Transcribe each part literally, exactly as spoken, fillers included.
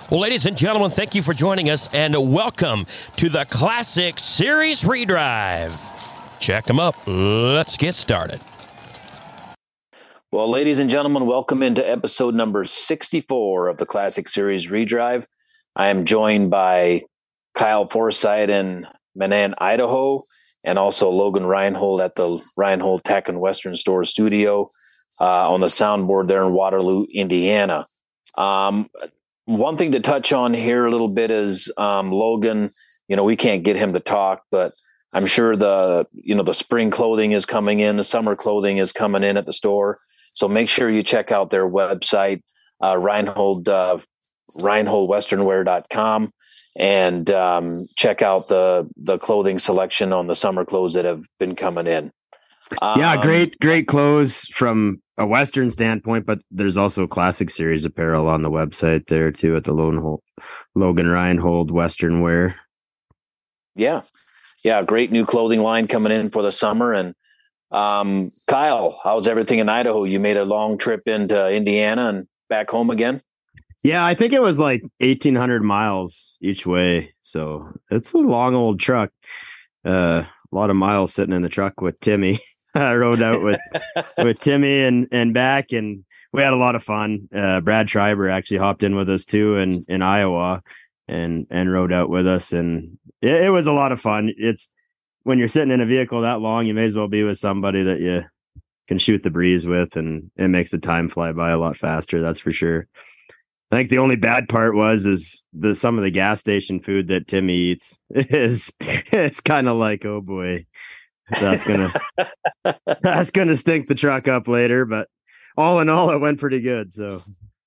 Well, ladies and gentlemen, thank you for joining us, and welcome to the Classic Series Redrive. Check them up. Let's get started. Well, ladies and gentlemen, welcome into episode number sixty-four of the Classic Series Redrive. I am joined by Kyle Forsythe in Manan, Idaho, and also Logan Reinhold at the Reinhold Tech and Western Store studio uh, on the soundboard there in Waterloo, Indiana. Um, one thing to touch on here a little bit is um, Logan. You know, we can't get him to talk, but I'm sure the you know the spring clothing is coming in, the summer clothing is coming in at the store. So make sure you check out their website, uh, Reinhold, uh, Reinhold Western Wear dot com, and um, check out the the clothing selection on the summer clothes that have been coming in. Um, yeah, great, great clothes from a Western standpoint, but there's also Classic Series apparel on the website there too at the Logan, Logan Reinhold Western Wear. Yeah, yeah, great new clothing line coming in for the summer. And um, Kyle, how's everything in Idaho? You made a long trip into Indiana and back home again? Yeah, I think it was like eighteen hundred miles each way. So it's a long old truck. Uh, a lot of miles sitting in the truck with Timmy. I rode out with, with Timmy and, and back, and we had a lot of fun. Uh, Brad Schreiber actually hopped in with us too in, in Iowa and, and rode out with us. And it, it was a lot of fun. It's when you're sitting in a vehicle that long, you may as well be with somebody that you can shoot the breeze with, and it makes the time fly by a lot faster. That's for sure. I think the only bad part was is the some of the gas station food that Timmy eats is it's kind of like, oh boy, that's gonna that's gonna stink the truck up later. But all in all, it went pretty good. So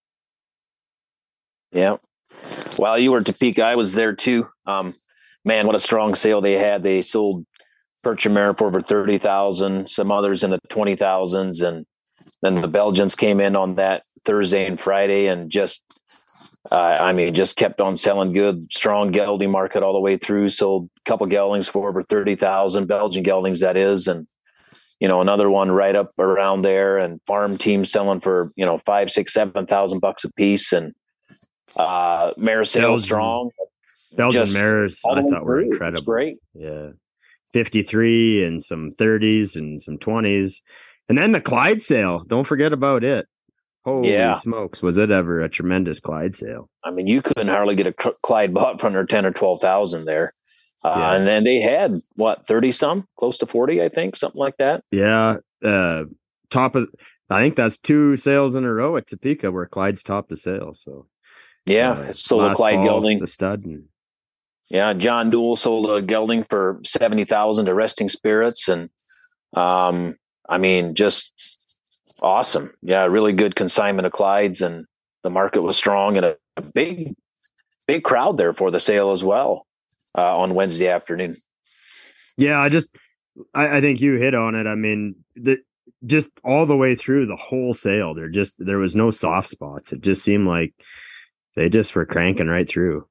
yeah, while you were at Topeka, I was there too. Um, man, what a strong sale they had! They sold Percher Mare for over thirty thousand, some others in the twenty thousands, and then the Belgians came in on that Thursday and Friday and just, uh, I mean, just kept on selling good, strong gelding market all the way through. Sold a couple geldings for over thirty thousand, Belgian geldings, that is. And, you know, another one right up around there, and farm teams selling for, you know, five, six, seven thousand bucks a piece. And uh, mare sales strong. Belgian mares, I thought were through. incredible. It's great. Yeah. fifty-three and some thirties and some twenties. And then the Clyde sale. Don't forget about it. Holy yeah. smokes. Was it ever a tremendous Clyde sale? I mean, you couldn't hardly get a Clyde bought for under ten or twelve thousand there. Uh, yeah. And then they had what, thirty some, close to forty, I think, something like that. Yeah. Uh, top of, I think that's two sales in a row at Topeka where Clyde's topped the sale. So yeah, uh, it's sold a Clyde fall, gelding. The stud. And, yeah. John Dool sold a gelding for seventy thousand to Resting Spirits. And, um, I mean, just awesome. Yeah, really good consignment of Clydes, and the market was strong, and a, a big, big crowd there for the sale as well uh, on Wednesday afternoon. Yeah, I just, I, I think you hit on it. I mean, the just all the way through the whole sale, there just there was no soft spots. It just seemed like they just were cranking right through.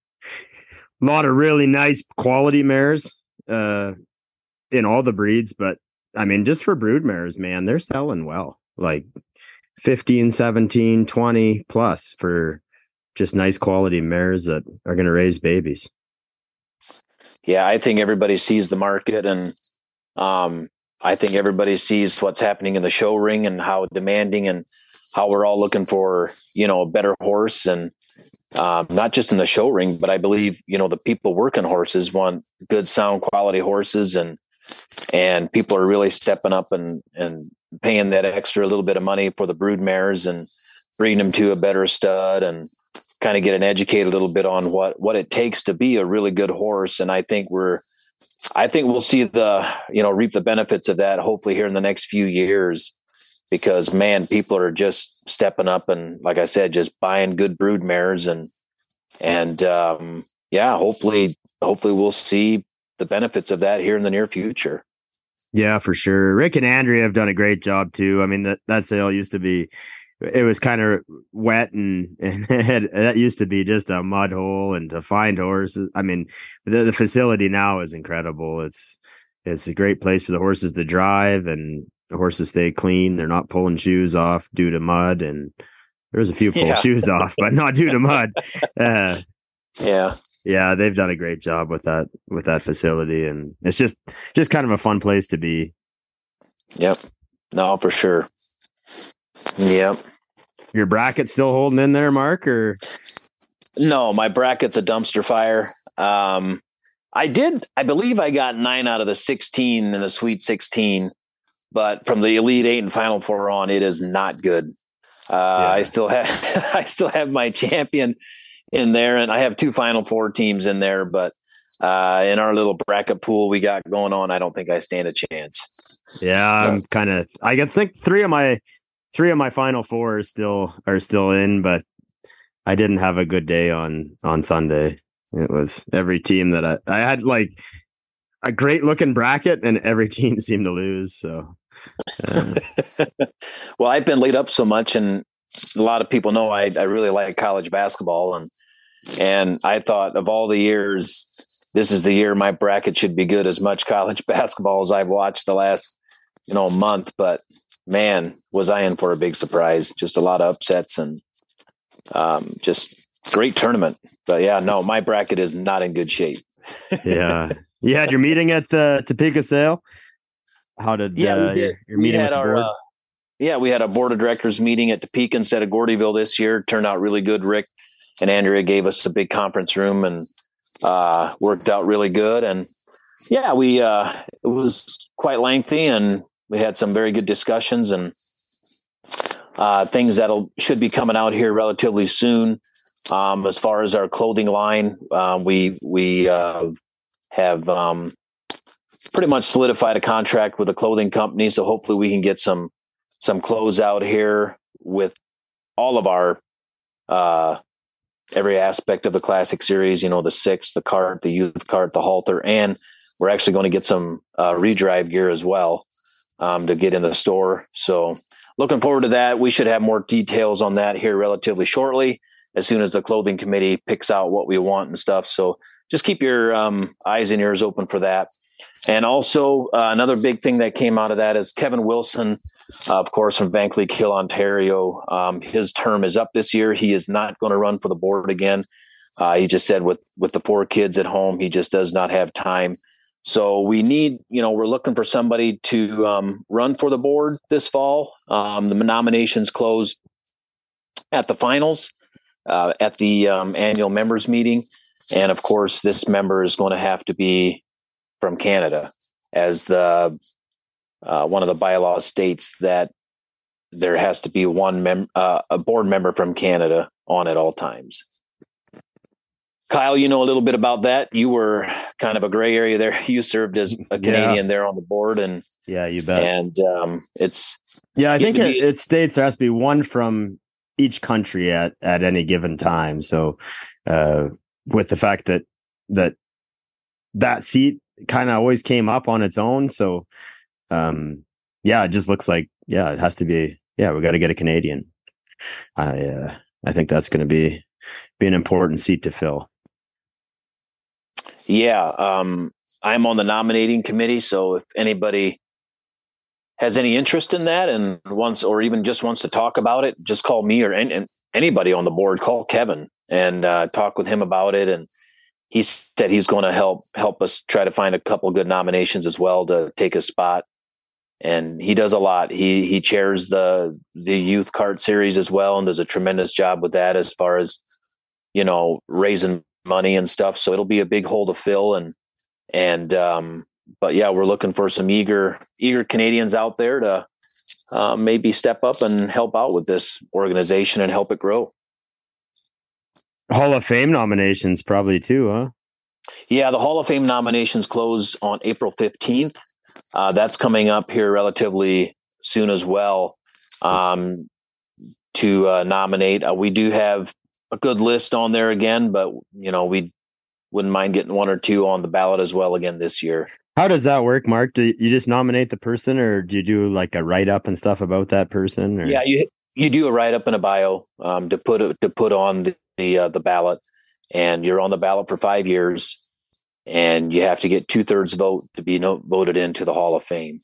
A lot of really nice quality mares uh, in all the breeds, but I mean, just for brood mares, man, they're selling well, like fifteen, seventeen, twenty plus for just nice quality mares that are going to raise babies. Yeah, I think everybody sees the market, and um, I think everybody sees what's happening in the show ring and how demanding and how we're all looking for, you know, a better horse. And um, not just in the show ring, but I believe, you know, the people working horses want good, sound, quality horses, and And people are really stepping up and, and paying that extra little bit of money for the brood mares and bringing them to a better stud and kind of getting educated a little bit on what, what it takes to be a really good horse. And I think we're, I think we'll see the, you know, reap the benefits of that hopefully here in the next few years, because man, people are just stepping up and, like I said, just buying good brood mares, and, and um, yeah, hopefully, hopefully we'll see the benefits of that here in the near future. Yeah, for sure. Rick and Andrea have done a great job too. I mean, that, that sale used to be, it was kind of wet, and, and it had, that used to be just a mud hole, and to find horses. I mean, the, the facility now is incredible. It's, it's a great place for the horses to drive, and the horses stay clean. They're not pulling shoes off due to mud, and There was a few pull Yeah. shoes off, but not due to mud. Uh, Yeah. yeah, they've done a great job with that with that facility, and it's just just kind of a fun place to be. Yep. No, for sure. Yep. Your bracket still holding in there, Mark? Or No, my bracket's a dumpster fire. Um, I did, I believe I got nine out of the sixteen in the Sweet sixteen, but from the Elite Eight and Final Four on, it is not good. Uh, Yeah. I still have, I still have my champion in there, and I have two Final Four teams in there, but uh, in our little bracket pool we got going on, I don't think I stand a chance. yeah, I'm kind of. I can think three of my three of my Final Four are still are still in, but I didn't have a good day on on Sunday. It was every team that I I had like a great looking bracket, and every team seemed to lose. So, uh, Well, I've been laid up so much, and a lot of people know I, I really like college basketball, and and I thought of all the years, this is the year my bracket should be good as much college basketball as I've watched the last, you know, month. But man, was I in for a big surprise. Just a lot of upsets and um, just great tournament. But yeah, no, my bracket is not in good shape. yeah, you had your meeting at the Topeka sale. How did Yeah, we uh, did. your, your We meeting had with the our, board? uh, Yeah, we had a board of directors meeting at Topeka instead of Gordyville this year. Turned out really good. Rick and Andrea gave us a big conference room and uh, worked out really good. And yeah, we uh, it was quite lengthy, and we had some very good discussions and uh, things that'll should be coming out here relatively soon. Um, as far as our clothing line, uh, we we uh, have um, pretty much solidified a contract with a clothing company, so hopefully we can get some some clothes out here with all of our uh, every aspect of the Classic Series. You know, the six, the cart, the youth cart, the halter, and we're actually going to get some uh, redrive gear as well um, to get in the store. So looking forward to that. We should have more details on that here relatively shortly, as soon as the clothing committee picks out what we want and stuff. So just keep your um, eyes and ears open for that. And also uh, another big thing that came out of that is Kevin Wilson, uh, of course, from Vankleek Hill, Ontario. Um, his term is up this year. He is not going to run for the board again. Uh, he just said with, with the four kids at home, he just does not have time. So we need, you know, we're looking for somebody to um, run for the board this fall. Um, the nominations close at the finals, uh, at the um, annual members meeting. And of course, this member is going to have to be from Canada, as the uh, one of the bylaws states that there has to be one mem- uh, a board member from Canada on at all times. Kyle, you know a little bit about that. You were kind of a gray area there. You served as a Canadian yeah. there on the board, and yeah, you bet. And um, it's yeah, I think it, it states there has to be one from each country at at any given time. So, uh, with the fact that that that seat kind of always came up on its own, so um, yeah, it just looks like yeah, it has to be. Yeah, we got to get a Canadian. I uh, I think that's going to be be an important seat to fill. Yeah, um, I'm on the nominating committee, so if anybody has any interest in that and wants, or even just wants to talk about it, just call me or any, anybody on the board. Call Kevin and uh, talk with him about it. And he said he's going to help help us try to find a couple of good nominations as well to take a spot. And he does a lot. He he chairs the the youth cart series as well, and does a tremendous job with that as far as, you know, raising money and stuff. So it'll be a big hole to fill. And, and, um, but yeah, we're looking for some eager, eager Canadians out there to uh, maybe step up and help out with this organization and help it grow. Hall of Fame nominations probably too, huh? Yeah. The Hall of Fame nominations close on April fifteenth. Uh, that's coming up here relatively soon as well, um, to uh, nominate. Uh, we do have a good list on there again, but you know, we wouldn't mind getting one or two on the ballot as well again this year. How does that work, Mark? Do you just nominate the person, or do you do like a write up and stuff about that person? Or? Yeah, you you do a write up and a bio um, to put to put on the the, uh, the ballot, and you're on the ballot for five years, and you have to get two thirds vote to be no, voted into the Hall of Fame.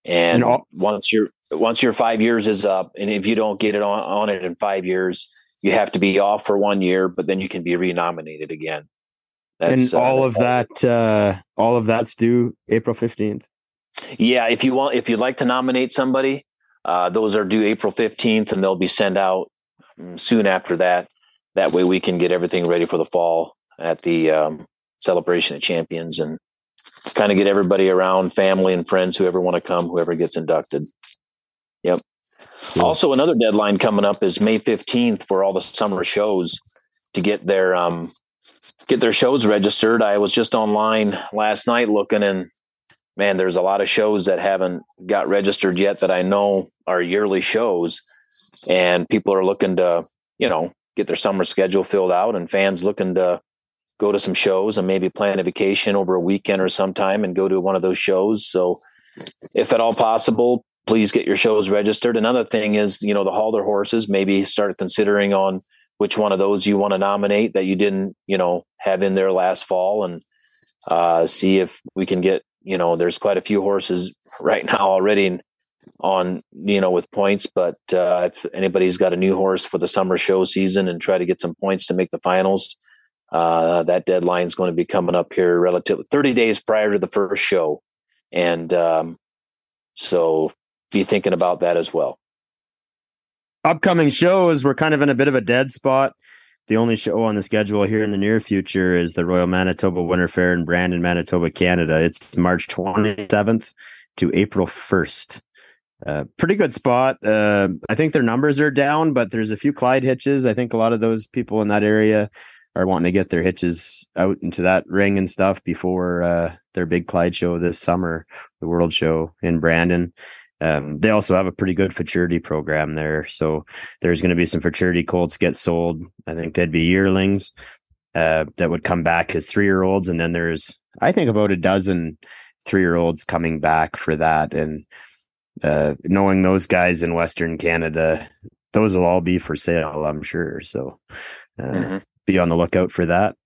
And, And all- once your once your five years is up, and if you don't get it on, on it in five years, you have to be off for one year, but then you can be renominated again. That's, and all uh, that's of that, uh, all of that's due April fifteenth. Yeah, if you want, if you'd like to nominate somebody, uh, those are due April fifteenth, and they'll be sent out soon after that. That way, we can get everything ready for the fall at the um, Celebration of Champions, and kind of get everybody around, family and friends, whoever want to come, whoever gets inducted. Yep. Cool. Also, another deadline coming up is May fifteenth for all the summer shows to get their um, get their shows registered. I was just online last night looking, and man, there's a lot of shows that haven't got registered yet that I know are yearly shows, and people are looking to, you know, get their summer schedule filled out, and fans looking to go to some shows and maybe plan a vacation over a weekend or sometime and go to one of those shows. So if at all possible, please get your shows registered. Another thing is, you know, the Halter horses, maybe start considering on which one of those you want to nominate that you didn't, you know, have in there last fall, and uh, see if we can get, you know, there's quite a few horses right now already on, you know, with points, but uh, if anybody's got a new horse for the summer show season and try to get some points to make the finals, uh, that deadline is going to be coming up here relatively thirty days prior to the first show. And um, so be thinking about that as well. Upcoming shows, we're kind of in a bit of a dead spot. The only show on the schedule here in the near future is the Royal Manitoba Winter Fair in Brandon, Manitoba, Canada. It's March twenty-seventh to April first. Uh, pretty good spot. Uh, I think their numbers are down, but there's a few Clyde hitches. I think a lot of those people in that area are wanting to get their hitches out into that ring and stuff before uh, their big Clyde show this summer, the World Show in Brandon. Um, they also have a pretty good futurity program there. So there's going to be some futurity colts get sold. I think they'd be yearlings uh, that would come back as three-year-olds. And then there's, I think, about a dozen three-year-olds coming back for that. And uh, knowing those guys in Western Canada, those will all be for sale, I'm sure. So uh, mm-hmm. be on the lookout for that.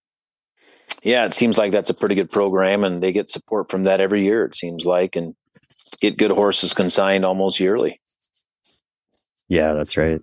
Yeah, it seems like that's a pretty good program, and they get support from that every year, it seems like, and get good horses consigned almost yearly. Yeah, that's right.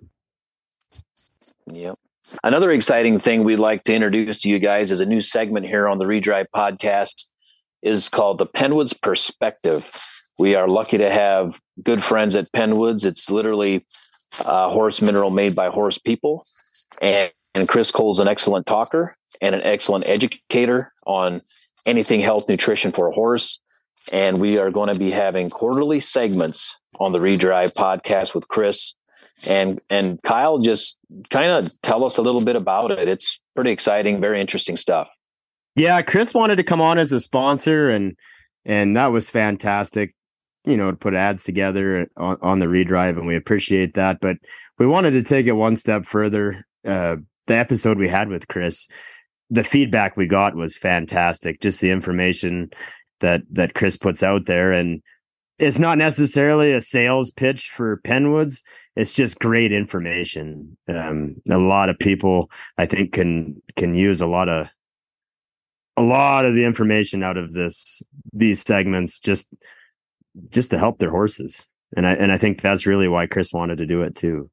Yep. Another exciting thing we'd like to introduce to you guys is a new segment here on the Redrive podcast is called the Penwoods Perspective. We are lucky to have good friends at Penwoods. It's literally a horse mineral made by horse people. And, and Chris Cole's an excellent talker and an excellent educator on anything health nutrition for a horse. And we are going to be having quarterly segments on the Redrive podcast with Chris. And and Kyle, just kind of tell us a little bit about it. It's pretty exciting, very interesting stuff. Yeah, Chris wanted to come on as a sponsor, and and that was fantastic, you know, to put ads together on, on the Redrive, and we appreciate that. But we wanted to take it one step further. Uh, the episode we had with Chris, the feedback we got was fantastic. Just the information that that Chris puts out there, and it's not necessarily a sales pitch for Penwoods. It's just great information. Um, a lot of people, I think, can can use a lot of a lot of the information out of this these segments just just to help their horses. And I and I think that's really why Chris wanted to do it too.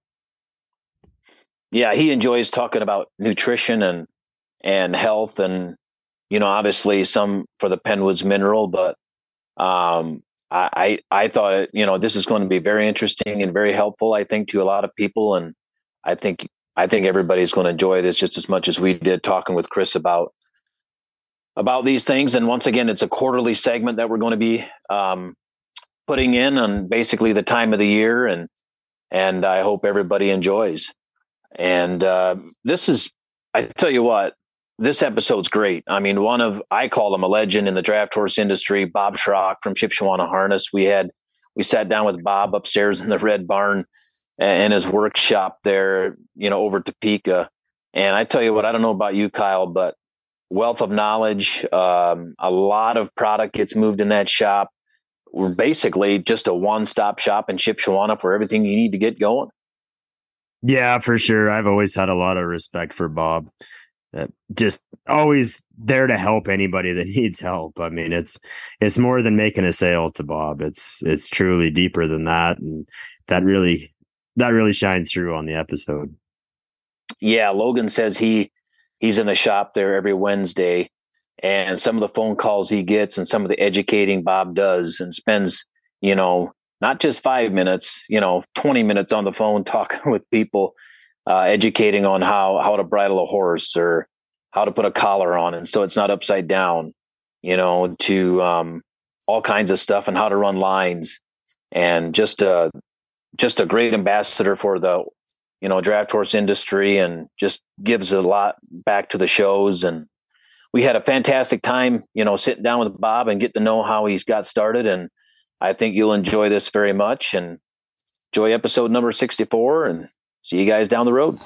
Yeah, he enjoys talking about nutrition and and health, and you know, obviously some for the Penwoods mineral, but um, I, I thought, you know, this is going to be very interesting and very helpful, I think, to a lot of people. And I think, I think everybody's going to enjoy this just as much as we did talking with Chris about, about these things. And once again, it's a quarterly segment that we're going to be um, putting in on basically the time of the year. And, and I hope everybody enjoys. And uh, this is, I tell you what, this episode's great. I mean, one of, I call him a legend in the draft horse industry, Bob Schrock from Shipshewana Harness. We had, we sat down with Bob upstairs in the Red Barn and his workshop there, you know, over Topeka. And I tell you what, I don't know about you, Kyle, but wealth of knowledge, um, a lot of product gets moved in that shop. We're basically just a one-stop shop in Shipshewana for everything you need to get going. Yeah, for sure. I've always had a lot of respect for Bob. uh, just always there to help anybody that needs help. I mean, it's it's more than making a sale to Bob. It's it's truly deeper than that, and that really that really shines through on the episode. Yeah, Logan says he he's in the shop there every Wednesday, and some of the phone calls he gets and some of the educating Bob does, and spends, you know, not just five minutes, you know, twenty minutes on the phone talking with people, uh, educating on how, how to bridle a horse or how to put a collar on it so it's not upside down, you know, to um, all kinds of stuff and how to run lines, and just a, just a great ambassador for the, you know, draft horse industry, and just gives a lot back to the shows. And we had a fantastic time, you know, sitting down with Bob and get to know how he's got started. And I think you'll enjoy this very much, and enjoy episode number sixty-four, and see you guys down the road.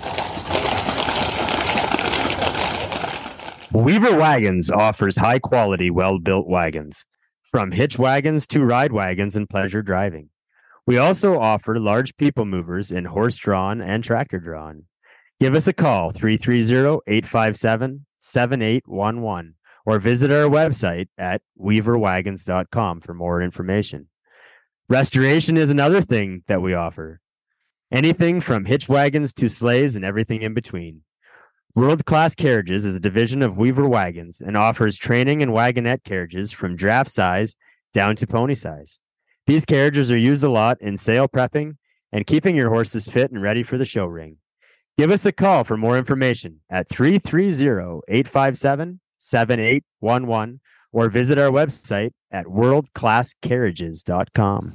Weaver Wagons offers high quality, well-built wagons, from hitch wagons to ride wagons and pleasure driving. We also offer large people movers in horse-drawn and tractor-drawn. Give us a call, three three zero, eight five seven, seven eight one one, or visit our website at weaver wagons dot com for more information. Restoration is another thing that we offer. Anything from hitch wagons to sleighs and everything in between. World Class Carriages is a division of Weaver Wagons and offers training and wagonette carriages from draft size down to pony size. These carriages are used a lot in sale prepping and keeping your horses fit and ready for the show ring. Give us a call for more information at three three zero, eight five seven, seven eight one one, or visit our website at world class carriages dot com.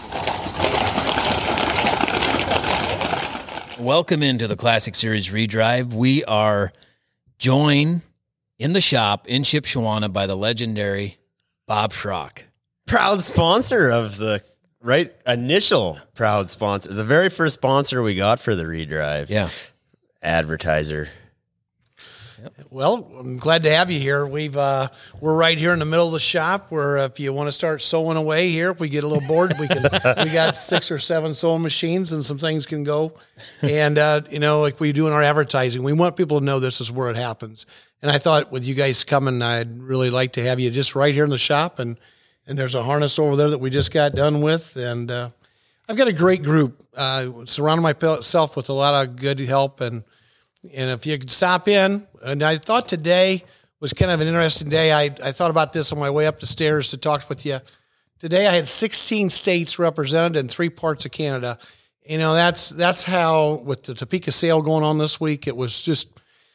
Welcome into the Classic Series Redrive. We are joined in the shop in Shipshewana by the legendary Bob Schrock. Proud sponsor of the right initial proud sponsor, the very first sponsor we got for the Redrive. Yeah. Advertiser. Yep. Well, I'm glad to have you here. We've uh, we're right here in the middle of the shop. Where if you want to start sewing away here, if we get a little bored, we can. We got six or seven sewing machines, and some things can go. And uh, you know, like we do in our advertising, we want people to know this is where it happens. And I thought with you guys coming, I'd really like to have you just right here in the shop. And and there's a harness over there that we just got done with, and uh, I've got a great group. Uh, surrounding myself with a lot of good help, and. And if you could stop in, and I thought today was kind of an interesting day. I, I thought about this on my way up the stairs to talk with you. Today I had sixteen states represented in three parts of Canada. You know, that's that's how, with the Topeka sale going on this week, it was just,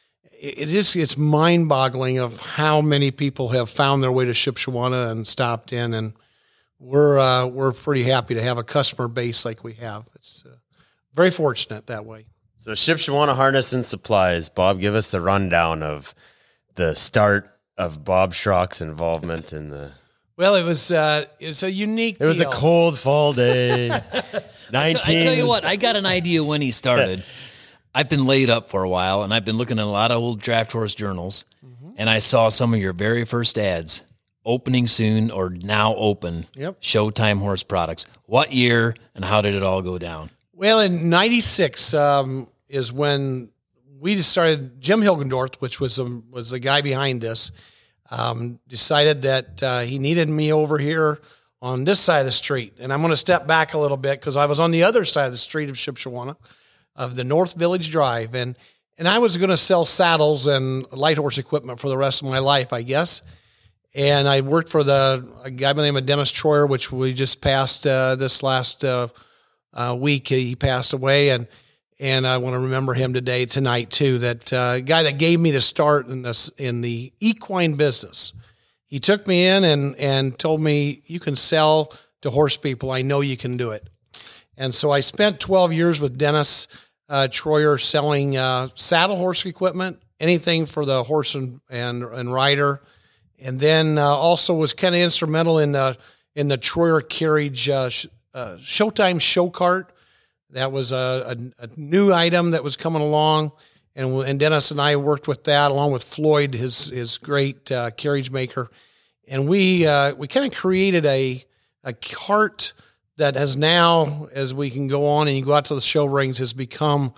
it is, it's mind-boggling of how many people have found their way to Shipshewana and stopped in. And we're, uh, we're pretty happy to have a customer base like we have. It's uh, very fortunate that way. So Shipshewana Harness and Supplies. Bob, give us the rundown of the start of Bob Schrock's involvement in the... Well, it was uh, it's a unique It was deal. a cold fall day. nineteen I tell you what, I got an idea when he started. I've been laid up for a while, and I've been looking at a lot of old draft horse journals, mm-hmm. and I saw some of your very first ads, opening soon or now open, yep. Showtime Horse Products. What year and how did it all go down? Well, in ninety-six um, is when we just started. Jim Hilgendorf, which was the, was the guy behind this, um, decided that uh, he needed me over here on this side of the street. And I'm going to step back a little bit because I was on the other side of the street of Shipshewana, of the North Village Drive. And, and I was going to sell saddles and light horse equipment for the rest of my life, I guess. And I worked for the a guy by the name of Dennis Troyer, which we just passed uh, this last uh Uh, week. He passed away, and and I want to remember him today, tonight too. That uh, guy that gave me the start in this in the equine business. He took me in and and told me, you can sell to horse people. I know you can do it. And so I spent twelve years with Dennis uh, Troyer selling uh, saddle horse equipment, anything for the horse and and, and rider, and then uh, also was kind of instrumental in the in the Troyer carriage. Uh, Uh, Showtime show cart. That was a, a, a new item that was coming along, and and Dennis and I worked with that along with Floyd, his his great uh, carriage maker, and we uh, we kind of created a a cart that has now, as we can go on and you go out to the show rings, has become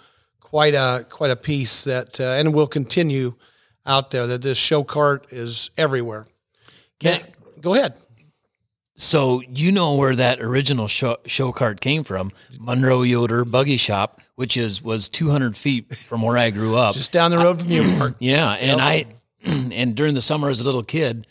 quite a quite a piece that, uh, and will continue out there. That this show cart is everywhere. Can, Go ahead. So you know where that original show, show cart came from? Monroe Yoder Buggy Shop, which is was two hundred feet from where I grew up. Just down the road from you, Mark. Yeah, and I, and during the summer as a little kid,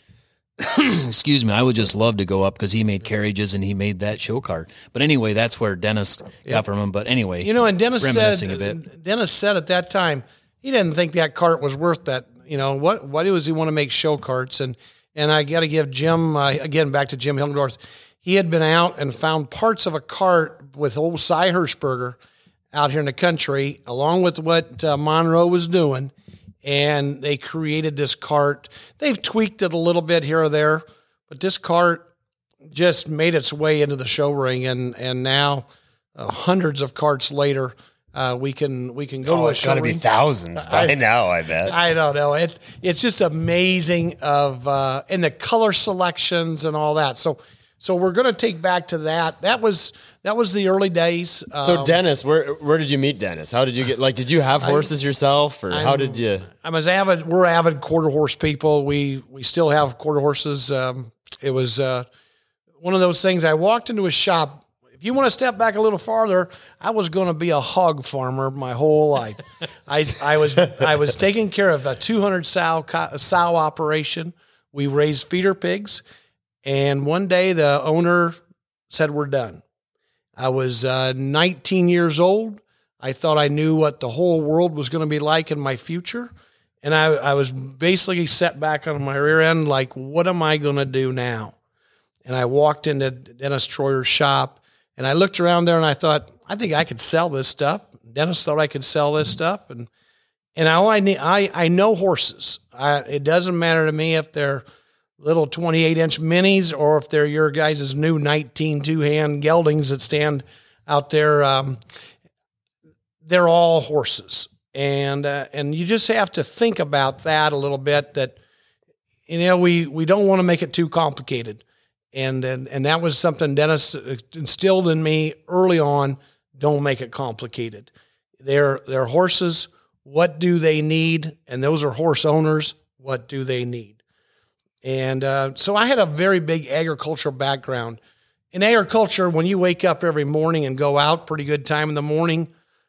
excuse me, I would just love to go up because he made carriages and he made that show cart. But anyway, that's where Dennis got from him. But anyway, You know, and Dennis reminiscing said, a bit. Dennis said at that time, he didn't think that cart was worth that. You know, what, what does he want to make show carts? And, and I got to give Jim, uh, again, back to Jim Hilgendorf. He had been out and found parts of a cart with old Cy Hirschberger out here in the country, along with what uh, Monroe was doing. And they created this cart. They've tweaked it a little bit here or there, but this cart just made its way into the show ring. And, and now uh, hundreds of carts later, Uh, we can we can go Oh, to a it's show got to be ring. thousands by I- now, I bet. I don't know. It's it's just amazing of uh, and the color selections and all that. So so we're going to take back to that. That was that was the early days. So Um, Dennis, where where did you meet Dennis? How did you get, like, did you have horses yourself, or how did you? I'm as avid. We're avid quarter horse people. We we still have quarter horses. Um, it was uh, one of those things. I walked into a shop. If you want to step back a little farther, I was going to be a hog farmer my whole life. I I was I was taking care of a two hundred sow co- sow operation. We raised feeder pigs, and one day the owner said, "We're done." I was uh, nineteen years old. I thought I knew what the whole world was going to be like in my future. And I, I was basically set back on my rear end, like, what am I going to do now? And I walked into Dennis Troyer's shop, and I looked around there, and I thought, I think I could sell this stuff. Dennis thought I could sell this stuff. And and all I need, I, I know horses. I, it doesn't matter to me if they're little twenty-eight inch minis or if they're your guys' new nineteen two-hand geldings that stand out there. Um, they're all horses. And uh, and you just have to think about that a little bit, that, you know, we, we don't want to make it too complicated. And, and and that was something Dennis instilled in me early on. Don't make it complicated. They're, they're horses. What do they need? And those are horse owners. What do they need? And uh, so I had a very big agricultural background. In agriculture, when you wake up every morning and go out pretty good time in the morning,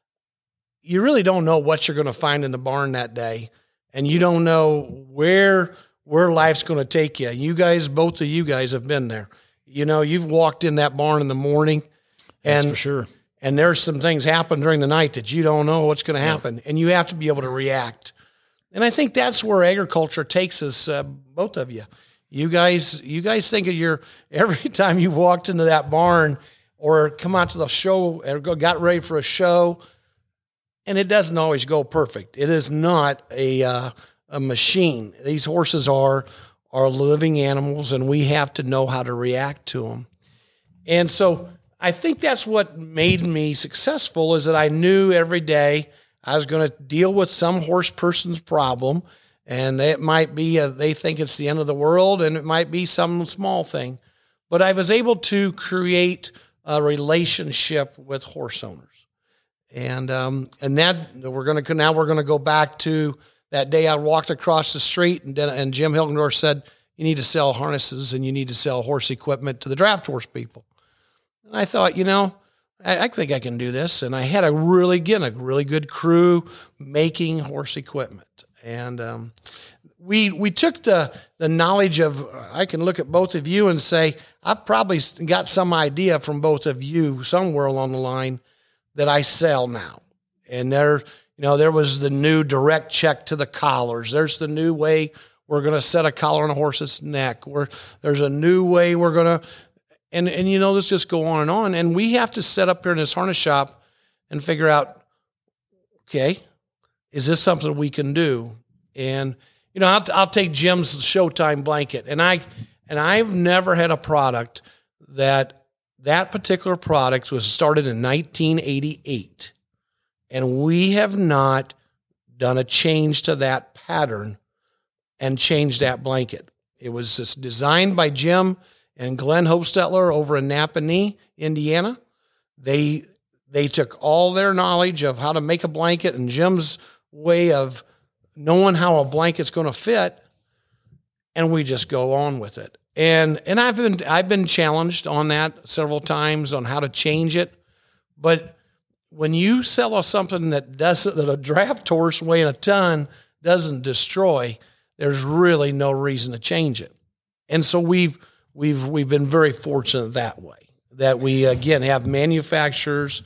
you really don't know what you're going to find in the barn that day. And you don't know where where life's going to take you. You guys, both of you guys have been there. You know, you've walked in that barn in the morning. And, That's for sure. And there's some things happen during the night that you don't know what's going to happen. Yeah. And you have to be able to react. And I think that's where agriculture takes us, uh, both of you. You guys, you guys think of your, every time you walked into that barn or come out to the show or go, got ready for a show, and it doesn't always go perfect. It is not a uh, a machine. These horses are are living animals, and we have to know how to react to them. And so I think that's what made me successful, is that I knew every day I was going to deal with some horse person's problem, and it might be a, they think it's the end of the world, and it might be some small thing. But I was able to create a relationship with horse owners. And um, and that we're gonna now we're gonna go back to that day I walked across the street, and and Jim Hilgendorf said, you need to sell harnesses and you need to sell horse equipment to the draft horse people. And I thought, you know, I, I think I can do this. And I had a really again a really good crew making horse equipment, and um, we we took the the knowledge of, I can look at both of you and say I've probably got some idea from both of you somewhere along the line that I sell now. And there, you know, there was the new direct check to the collars. There's the new way we're going to set a collar on a horse's neck. Where there's a new way we're going to, and, and, you know, this just go on and on. And we have to set up here in this harness shop and figure out, okay, is this something we can do? And, you know, I'll, I'll take Jim's Showtime blanket. And I, and I've never had a product that, That particular product was started in nineteen eighty-eight, and we have not done a change to that pattern and changed that blanket. It was just designed by Jim and Glenn Hostetler over in Napanee, Indiana. They they took all their knowledge of how to make a blanket and Jim's way of knowing how a blanket's going to fit, and we just go on with it. And and I've been I've been challenged on that several times on how to change it, but when you sell us something that doesn't that a draft horse weighing a ton doesn't destroy, there's really no reason to change it. And so we've we've we've been very fortunate that way, that we again have manufacturers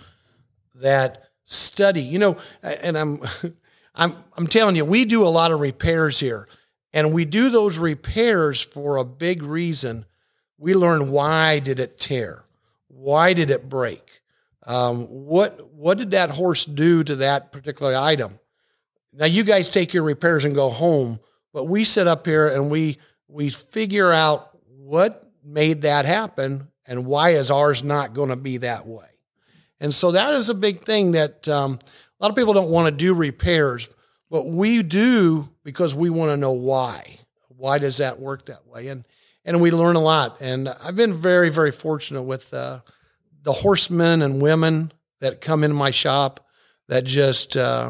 that study. You know, and I'm I'm I'm telling you, we do a lot of repairs here. And we do those repairs for a big reason. We learn, why did it tear? Why did it break? Um, what what did that horse do to that particular item? Now, you guys take your repairs and go home, but we sit up here and we we figure out what made that happen and why is ours not going to be that way. And so that is a big thing that um, a lot of people don't want to do repairs, but we do because we want to know why. Why does that work that way? And and we learn a lot. And I've been very, very fortunate with uh, the horsemen and women that come into my shop that just, uh,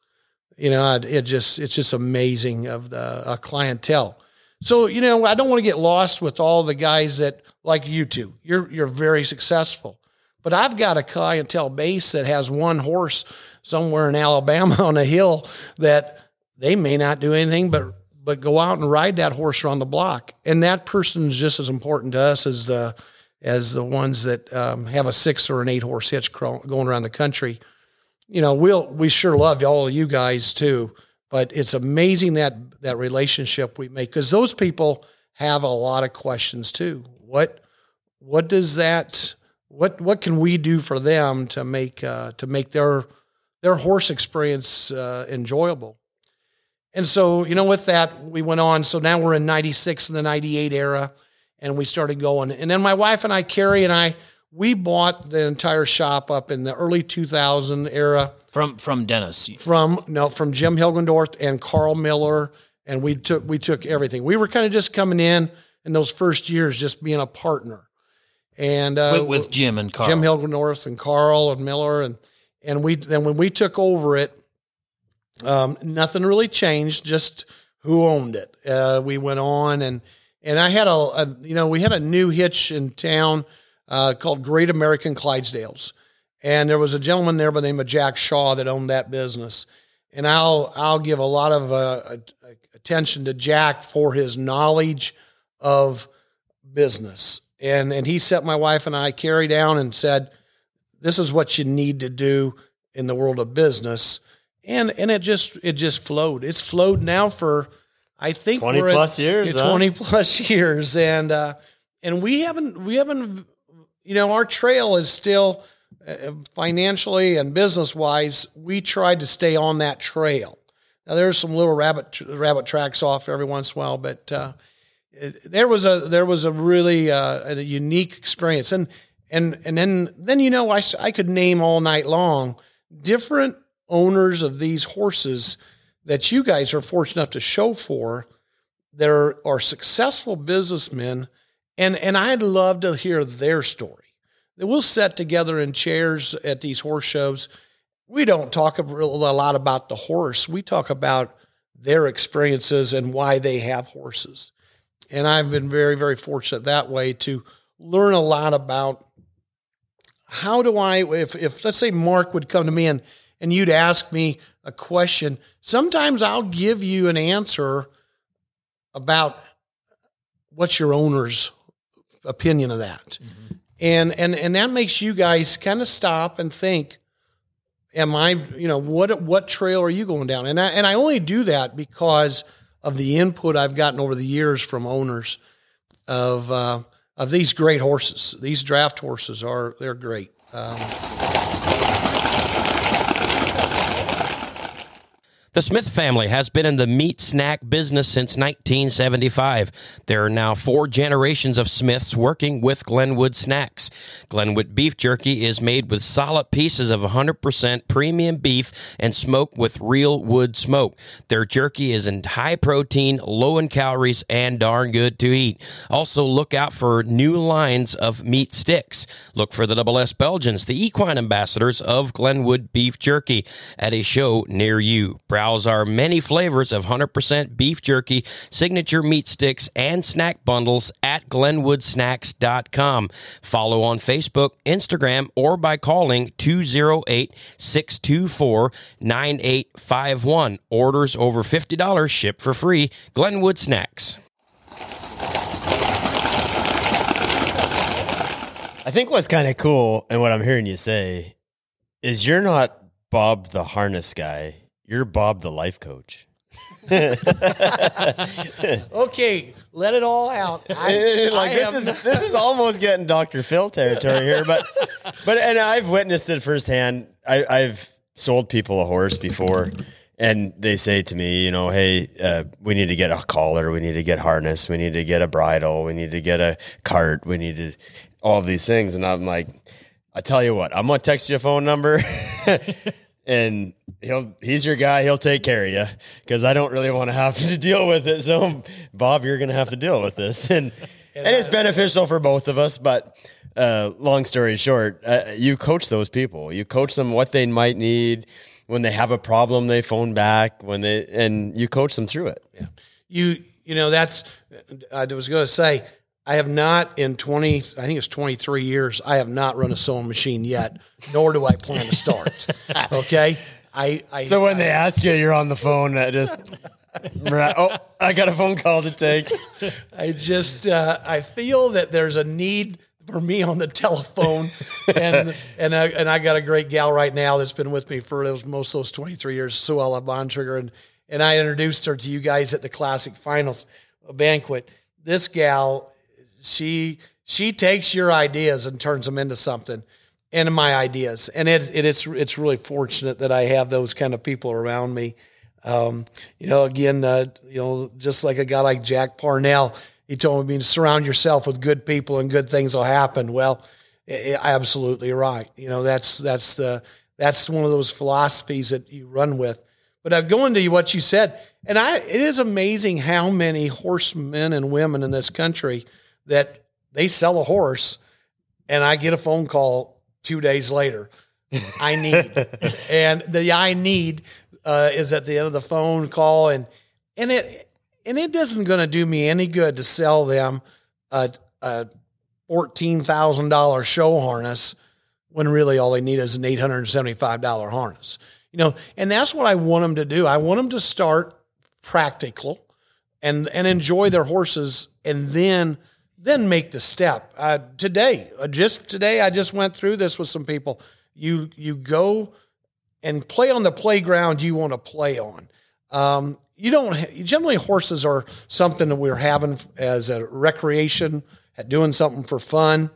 you know, it just it's just amazing of the uh, clientele. So, you know, I don't want to get lost with all the guys that, like you two, you're you're very successful. But I've got a clientele base that has one horse somewhere in Alabama on a hill that they may not do anything but but go out and ride that horse around the block. And that person is just as important to us as the as the ones that um, have a six or an eight horse hitch going around the country. You know, we'll we sure love all of you guys too. But it's amazing that that relationship we make, because those people have a lot of questions too. What what does that what what can we do for them to make uh, to make their their horse experience uh, enjoyable? And so, you know, with that, we went on. So now we're in ninety-six and the ninety-eight era, and we started going. And then my wife and I, Carrie and I, we bought the entire shop up in the early two thousand era. From from Dennis. From no, from Jim Hilgendorf and Carl Miller, and we took we took everything. We were kind of just coming in in those first years, just being a partner, and uh, with, with Jim and Carl, Jim Hilgendorf and Carl and Miller, and and we then when we took over it, um, nothing really changed. Just who owned it. Uh, we went on, and and I had a, a you know we had a new hitch in town uh, called Great American Clydesdales. And there was a gentleman there by the name of Jack Shaw that owned that business. And I'll I'll give a lot of uh, attention to Jack for his knowledge of business. And and he set my wife and I, Carrie, down and said, this is what you need to do in the world of business. And and it just it just flowed. It's flowed now for, I think, twenty we're plus at, years. Yeah, twenty huh? plus years. And uh, and we haven't we haven't you know, our trail is still, Uh, financially and business-wise, we tried to stay on that trail. Now, there's some little rabbit rabbit tracks off every once in a while, but uh, it, there was a there was a really uh, a unique experience. And and and then then you know I I could name all night long different owners of these horses that you guys are fortunate enough to show for. There are successful businessmen, and and I'd love to hear their story. We'll sit together in chairs at these horse shows. We don't talk a lot about the horse. We talk about their experiences and why they have horses. And I've been very, very fortunate that way to learn a lot about how do I, if, if let's say Mark would come to me and, and you'd ask me a question, sometimes I'll give you an answer about what's your owner's opinion of that. Mm-hmm. And and and that makes you guys kind of stop and think, am I, you know, what what trail are you going down? And I and I only do that because of the input I've gotten over the years from owners of uh, of these great horses. These draft horses are they're great. Um, The Smith family has been in the meat snack business since nineteen seventy-five. There are now four generations of Smiths working with Glenwood Snacks. Glenwood beef jerky is made with solid pieces of one hundred percent premium beef and smoked with real wood smoke. Their jerky is in high protein, low in calories, and darn good to eat. Also, look out for new lines of meat sticks. Look for the Double S Belgians, the equine ambassadors of Glenwood beef jerky, at a show near you. Browse our many flavors of one hundred percent beef jerky, signature meat sticks, and snack bundles at glenwood snacks dot com. Follow on Facebook, Instagram, or by calling two oh eight, six two four, nine eight five one. Orders over fifty dollars ship for free. Glenwood Snacks. I think what's kind of cool, and what I'm hearing you say, is you're not Bob the harness guy. You're Bob the life coach. Okay, let it all out. I, like I this am- is this is almost getting Doctor Phil territory here, but but and I've witnessed it firsthand. I, I've sold people a horse before, and they say to me, you know, hey, uh, we need to get a collar, we need to get harness, we need to get a bridle, we need to get a cart, we need to all of these things, and I'm like, I tell you what, I'm gonna text you a phone number. And he'll he's your guy. He'll take care of you because I don't really want to have to deal with it. So, Bob, you're going to have to deal with this, and and it's beneficial for both of us. But uh, long story short, uh, you coach those people. You coach them what they might need when they have a problem. They phone back when they and you coach them through it. Yeah. You you know that's I was going to say I have not in twenty I think it's twenty-three years I have not run a sewing machine yet, nor do I plan to start. Okay, I, I So when I, they ask you, you're on the phone. Uh, just oh, I got a phone call to take. I just uh, I feel that there's a need for me on the telephone, and and I, and I got a great gal right now that's been with me for those most of those twenty-three years, Suella Bontrigger, and and I introduced her to you guys at the Classic Finals banquet. This gal. She she takes your ideas and turns them into something, into my ideas, and it it is it's really fortunate that I have those kind of people around me. Um, you know, again, uh, you know, just like a guy like Jack Parnell, he told me to surround yourself with good people and good things will happen. Well, I, I absolutely right. You know, that's that's the that's one of those philosophies that you run with. But I'm going to what you said, and I it is amazing how many horsemen and women in this country that they sell a horse and I get a phone call two days later. I need, and the I need uh, is at the end of the phone call. And, and it, and it isn't going to do me any good to sell them a, a fourteen thousand dollars show harness when really all they need is an eight hundred seventy-five dollars harness, you know? And that's what I want them to do. I want them to start practical and, and enjoy their horses, and then then make the step. Uh, today, uh, just today, I just went through this with some people. You you go and play on the playground you want to play on. Um, you don't generally horses are something that we're having as a recreation, at doing something for fun.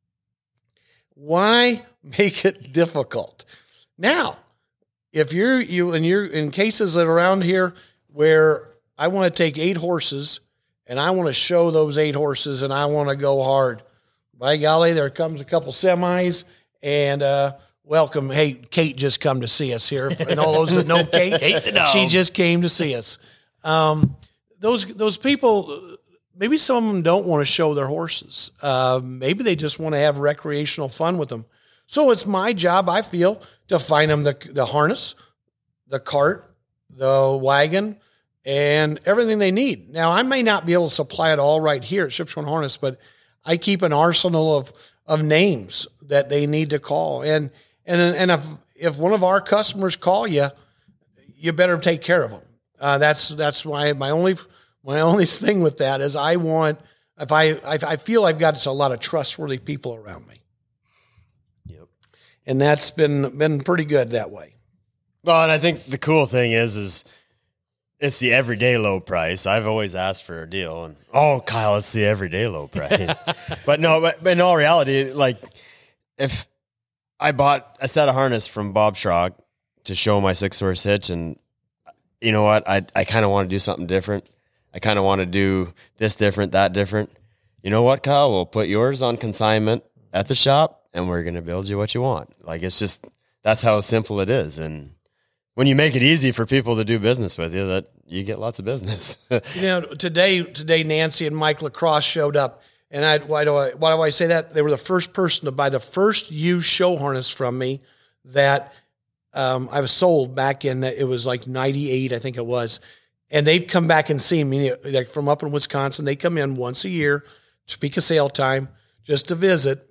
Why make it difficult? Now, if you're you and you're in cases that are around here where I want to take eight horses. And I want to show those eight horses, and I want to go hard. By golly, there comes a couple semis, and uh, welcome. Hey, Kate just come to see us here. And all those that know Kate, Kate the dog. she just came to see us. Um, those those people, maybe some of them don't want to show their horses. Uh, maybe they just want to have recreational fun with them. So it's my job, I feel, to find them the, the harness, the cart, the wagon, and everything they need. Now, I may not be able to supply it all right here at Shipshawn Harness, but I keep an arsenal of of names that they need to call. And and and if if one of our customers call you, you better take care of them. Uh, that's that's why my only my only thing with that is I want if I I, I feel I've got a lot of trustworthy people around me. Yep. And that's been been pretty good that way. Well, and I think the cool thing is is. It's the everyday low price. I've always asked for a deal, and oh, Kyle, it's the everyday low price. But no, but, but in all reality, like if I bought a set of harness from Bob Schrock to show my six horse hitch, and you know what, I I kind of want to do something different. I kind of want to do this different, that different. You know what, Kyle? We'll put yours on consignment at the shop, and we're going to build you what you want. Like, it's just, that's how simple it is. And when you make it easy for people to do business with you, that you get lots of business. You know, today, today Nancy and Mike Lacrosse showed up, and I why do I why do I say that? They were the first person to buy the first used show harness from me that um, I was sold back in. It was like ninety-eight, I think it was, and they've come back and seen me. Like from up in Wisconsin, they come in once a year to peak of sale time just to visit.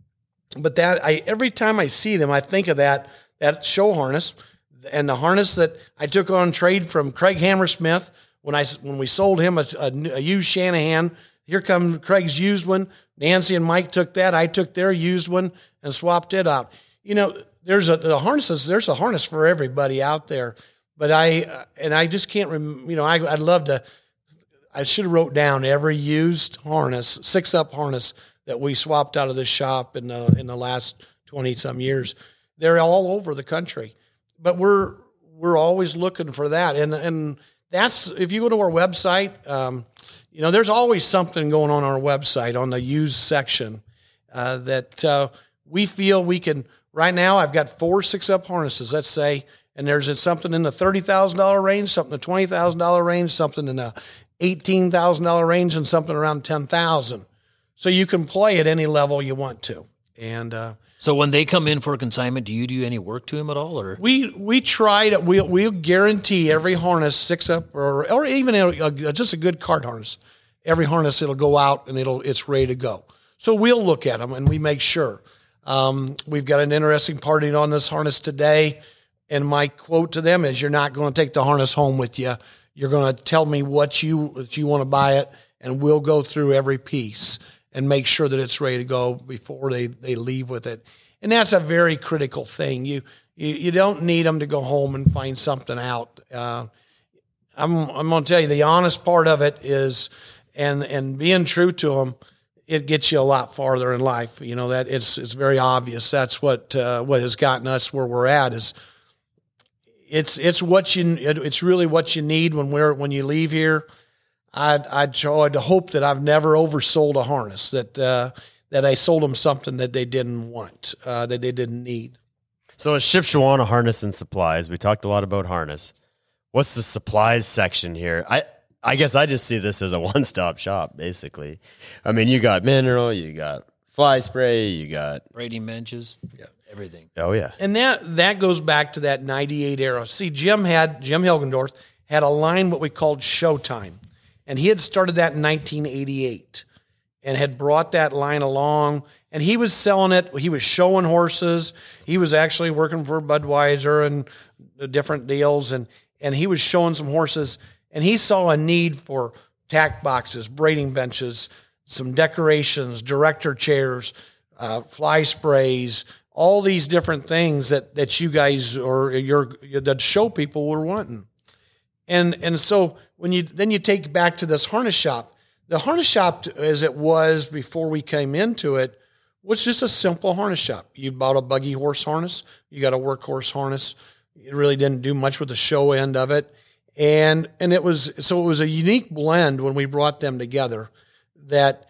But that I every time I see them, I think of that that show harness. And the harness that I took on trade from Craig Hammersmith when I when we sold him a, a, a used Shanahan. Here come Craig's used one. Nancy and Mike took that. I took their used one and swapped it out. You know, there's a the harnesses. There's a harness for everybody out there. But I and I just can't. Rem, you know, I, I'd love to. I should have wrote down every used harness, six up harness that we swapped out of the shop in the in the last twenty some years. They're all over the country. But we're we're always looking for that, and and that's if you go to our website, um, you know, there's always something going on our website on the used section uh, that uh, we feel we can. Right now, I've got four six up harnesses, let's say, and there's something in the thirty thousand dollar range, something in the twenty thousand dollar range, something in the eighteen thousand dollar range, and something around ten thousand. So you can play at any level you want to, and. Uh, So when they come in for a consignment, do you do any work to them at all, or we we try to we'll, we'll guarantee every harness six up or or even a, a, just a good cart harness. Every harness it'll go out and it'll it's ready to go. So we'll look at them and we make sure. Um, we've got an interesting party on this harness today, and my quote to them is, "You're not going to take the harness home with you. You're going to tell me what you what you want to buy it, and we'll go through every piece and make sure that it's ready to go before they, they leave with it." And that's a very critical thing. You, you you don't need them to go home and find something out. Uh, I'm I'm going to tell you the honest part of it is, and and being true to them, it gets you a lot farther in life. You know that it's it's very obvious. That's what uh, what has gotten us where we're at. Is it's it's what you it's really what you need when we're when you leave here. I'd, I'd try to hope that I've never oversold a harness, that uh, that I sold them something that they didn't want, uh, that they didn't need. So at Shipshewana Harness and Supplies, we talked a lot about harness. What's the supplies section here? I I guess I just see this as a one-stop shop, basically. I mean, you got mineral, you got fly spray, you got braiding benches, yeah, everything. Oh yeah, and that that goes back to that ninety-eight era. See, Jim had Jim Hilgendorf had a line what we called Showtime. And he had started that in nineteen eighty-eight and had brought that line along. And he was selling it. He was showing horses. He was actually working for Budweiser and different deals. And, and he was showing some horses. And he saw a need for tack boxes, braiding benches, some decorations, director chairs, uh, fly sprays, all these different things that, that you guys or your that show people were wanting. And and so when you then you take back to this harness shop, the harness shop as it was before we came into it was just a simple harness shop. You bought a buggy horse harness, you got a workhorse harness. It really didn't do much with the show end of it, and and it was so it was a unique blend when we brought them together. That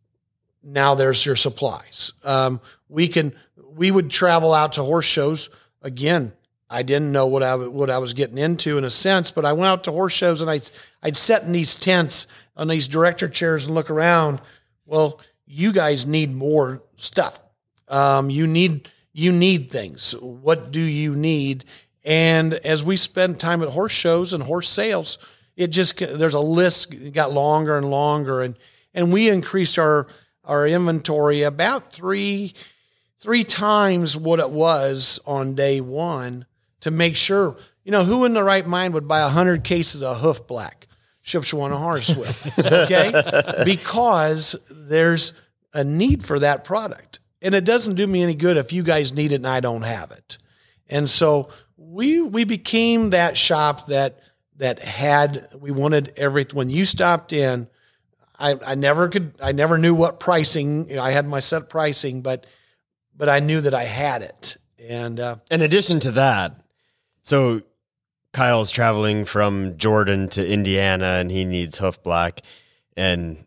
now there's your supplies. Um, we can we would travel out to horse shows again. I didn't know what I what I was getting into in a sense, but I went out to horse shows and I'd, I'd sit in these tents on these director chairs and look around. Well, you guys need more stuff. Um, you need you need things. What do you need? And as we spend time at horse shows and horse sales, it just there's a list it got longer and longer, and and we increased our our inventory about three three times what it was on day one. To make sure, you know, who in the right mind would buy one hundred cases of Hoof Black Shipshewana Harness with, okay? Because there's a need for that product. And it doesn't do me any good if you guys need it and I don't have it. And so we we became that shop that that had, we wanted everything. When you stopped in, I, I never could, I never knew what pricing, you know, I had my set pricing, but but I knew that I had it. And uh, in addition to that, so Kyle's traveling from Jordan to Indiana and he needs hoof black, and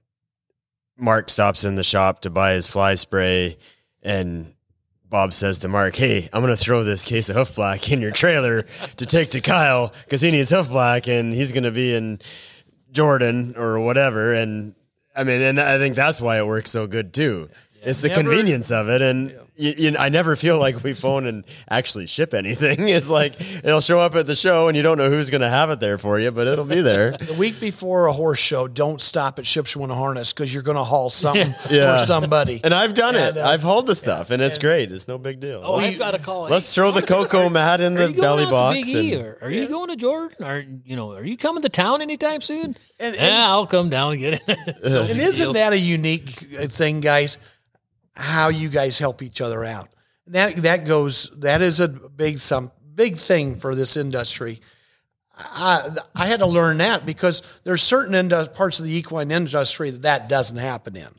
Mark stops in the shop to buy his fly spray, and Bob says to Mark, hey, I'm going to throw this case of hoof black in your trailer to take to Kyle because he needs hoof black and he's going to be in Jordan or whatever. And I mean, and I think that's why it works so good too. Yeah. It's the never, convenience of it. And yeah. you, you, I never feel like we phone and actually ship anything. It's like it'll show up at the show and you don't know who's going to have it there for you, but it'll be there. The week before a horse show, don't stop at Shipshewana Harness because you're going to haul something yeah. for somebody. And I've done and, it. uh, I've hauled the stuff yeah, and it's and, great. It's no big deal. Oh, I've got to call it. Let's throw the cocoa mat in the belly box. Big E, or are you yeah. going to Jordan? Are you know? Are you coming to town anytime soon? And, and yeah, I'll come down and get it. no and isn't deal. that a unique thing, guys? How you guys help each other out. That that goes. That is a big some big thing for this industry. I I had to learn that because there's certain indu- parts of the equine industry that that doesn't happen in,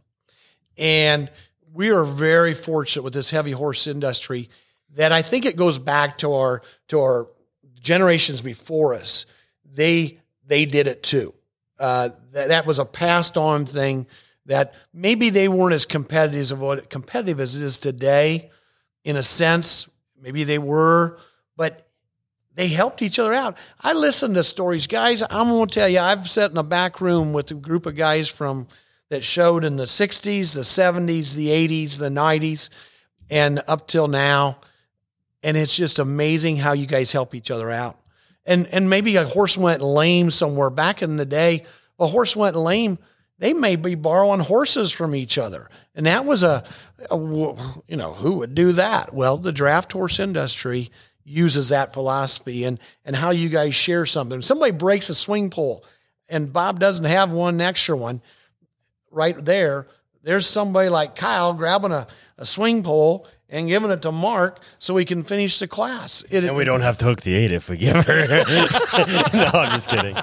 and we are very fortunate with this heavy horse industry that I think it goes back to our to our generations before us. They they did it too. Uh, that, that was a passed on thing. That maybe they weren't as competitive as what competitive as it is today, in a sense. Maybe they were, but they helped each other out. I listened to stories, guys. I'm going to tell you, I've sat in a back room with a group of guys from that showed in the sixties, the seventies, the eighties, the nineties, and up till now, and it's just amazing how you guys help each other out. And and maybe a horse went lame somewhere back in the day. A horse went lame. They may be borrowing horses from each other. And that was a, a, you know, who would do that? Well, the draft horse industry uses that philosophy and, and how you guys share something. If somebody breaks a swing pole and Bob doesn't have one extra one right there, there's somebody like Kyle grabbing a, a swing pole and giving it to Mark so he can finish the class. It, and we don't have to hook the eight if we give her. No, I'm just kidding.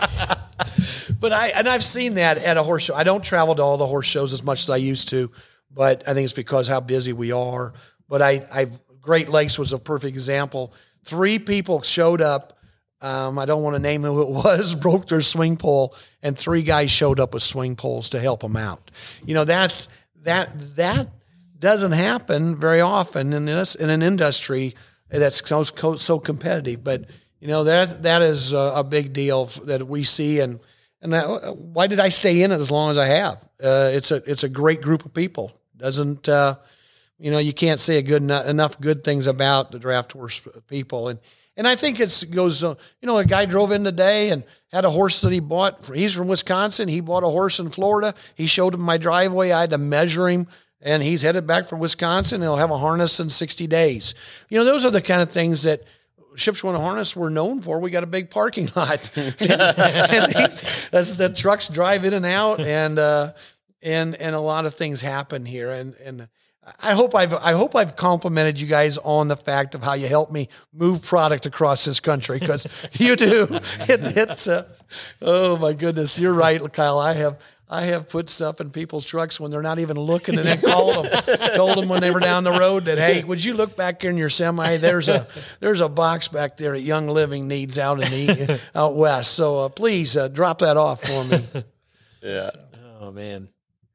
But I and I've seen that at a horse show. I don't travel to all the horse shows as much as I used to, but I think it's because how busy we are. But I, I Great Lakes was a perfect example. Three people showed up. Um, I don't want to name who it was. Broke their swing pole, and three guys showed up with swing poles to help them out. You know, that's that that doesn't happen very often in this in an industry that's so so competitive. But you know that that is a, a big deal that we see and. And that, why did I stay in it as long as I have? Uh, it's a it's a great group of people. Doesn't uh, you know? You can't say a good enough good things about the draft horse people. And and I think it's goes. Uh, you know, a guy drove in today and had a horse that he bought. He's from Wisconsin. He bought a horse in Florida. He showed him my driveway. I had to measure him, and he's headed back for Wisconsin. He'll have a harness in sixty days. You know, those are the kind of things that Shipshewana Harness we're known for. We got a big parking lot, and, and that's, the trucks drive in and out, and uh, and and a lot of things happen here. And and I hope I've I hope I've complimented you guys on the fact of how you help me move product across this country, because you do. It, it's uh, oh my goodness, you're right, Kyle. I have. I have put stuff in people's trucks when they're not even looking, and then called them, told them when they were down the road that, hey, would you look back in your semi? There's a there's a box back there that Young Living needs out in the out west. So uh, please uh, drop that off for me. Yeah. So, oh man.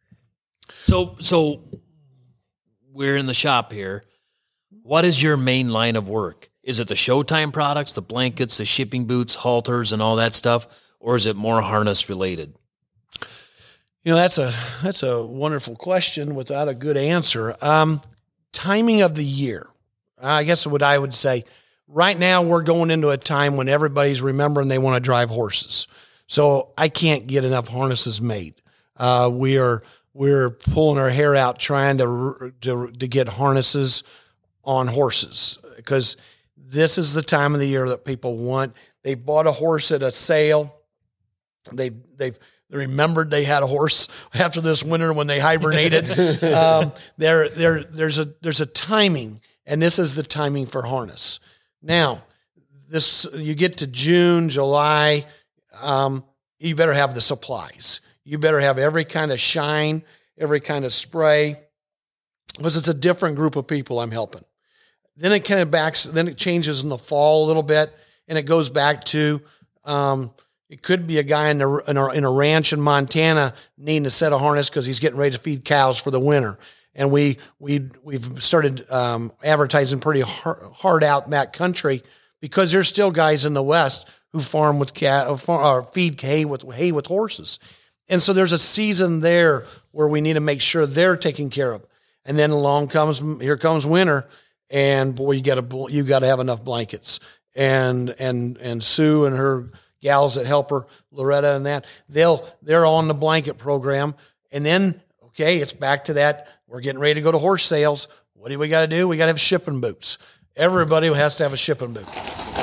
So so we're in the shop here. What is your main line of work? Is it the Showtime products, the blankets, the shipping boots, halters, and all that stuff, or is it more harness related? You know, that's a that's a wonderful question without a good answer. Um, timing of the year. I guess what I would say, right now we're going into a time when everybody's remembering they want to drive horses. So I can't get enough harnesses made. Uh, we are we're pulling our hair out trying to to, to get harnesses on horses, because this is the time of the year that people want. They bought a horse at a sale. They they've They remembered they had a horse after this winter when they hibernated. um, there, there, there's a there's a timing, and this is the timing for harness. Now, this you get to June, July, um, you better have the supplies. You better have every kind of shine, every kind of spray, because it's a different group of people I'm helping. Then it kind of backs. Then it changes in the fall a little bit, And it goes back to, um, it could be a guy in a, in a, in a ranch in Montana needing a set of harness because he's getting ready to feed cows for the winter. And we, we, we've started um, advertising pretty hard, hard out in that country because there's still guys in the West who farm with cat or feed hay with hay with horses. And so there's a season there where we need to make sure they're taken care of. And then along comes, here comes winter, and boy, you got to, you got to have enough blankets. And, and, and Sue and her gals that help her, Loretta and that, they'll, they're on the blanket program. And then, okay, it's back to that. We're getting ready to go to horse sales. What do we got to do? We got to have shipping boots. Everybody has to have a shipping boot.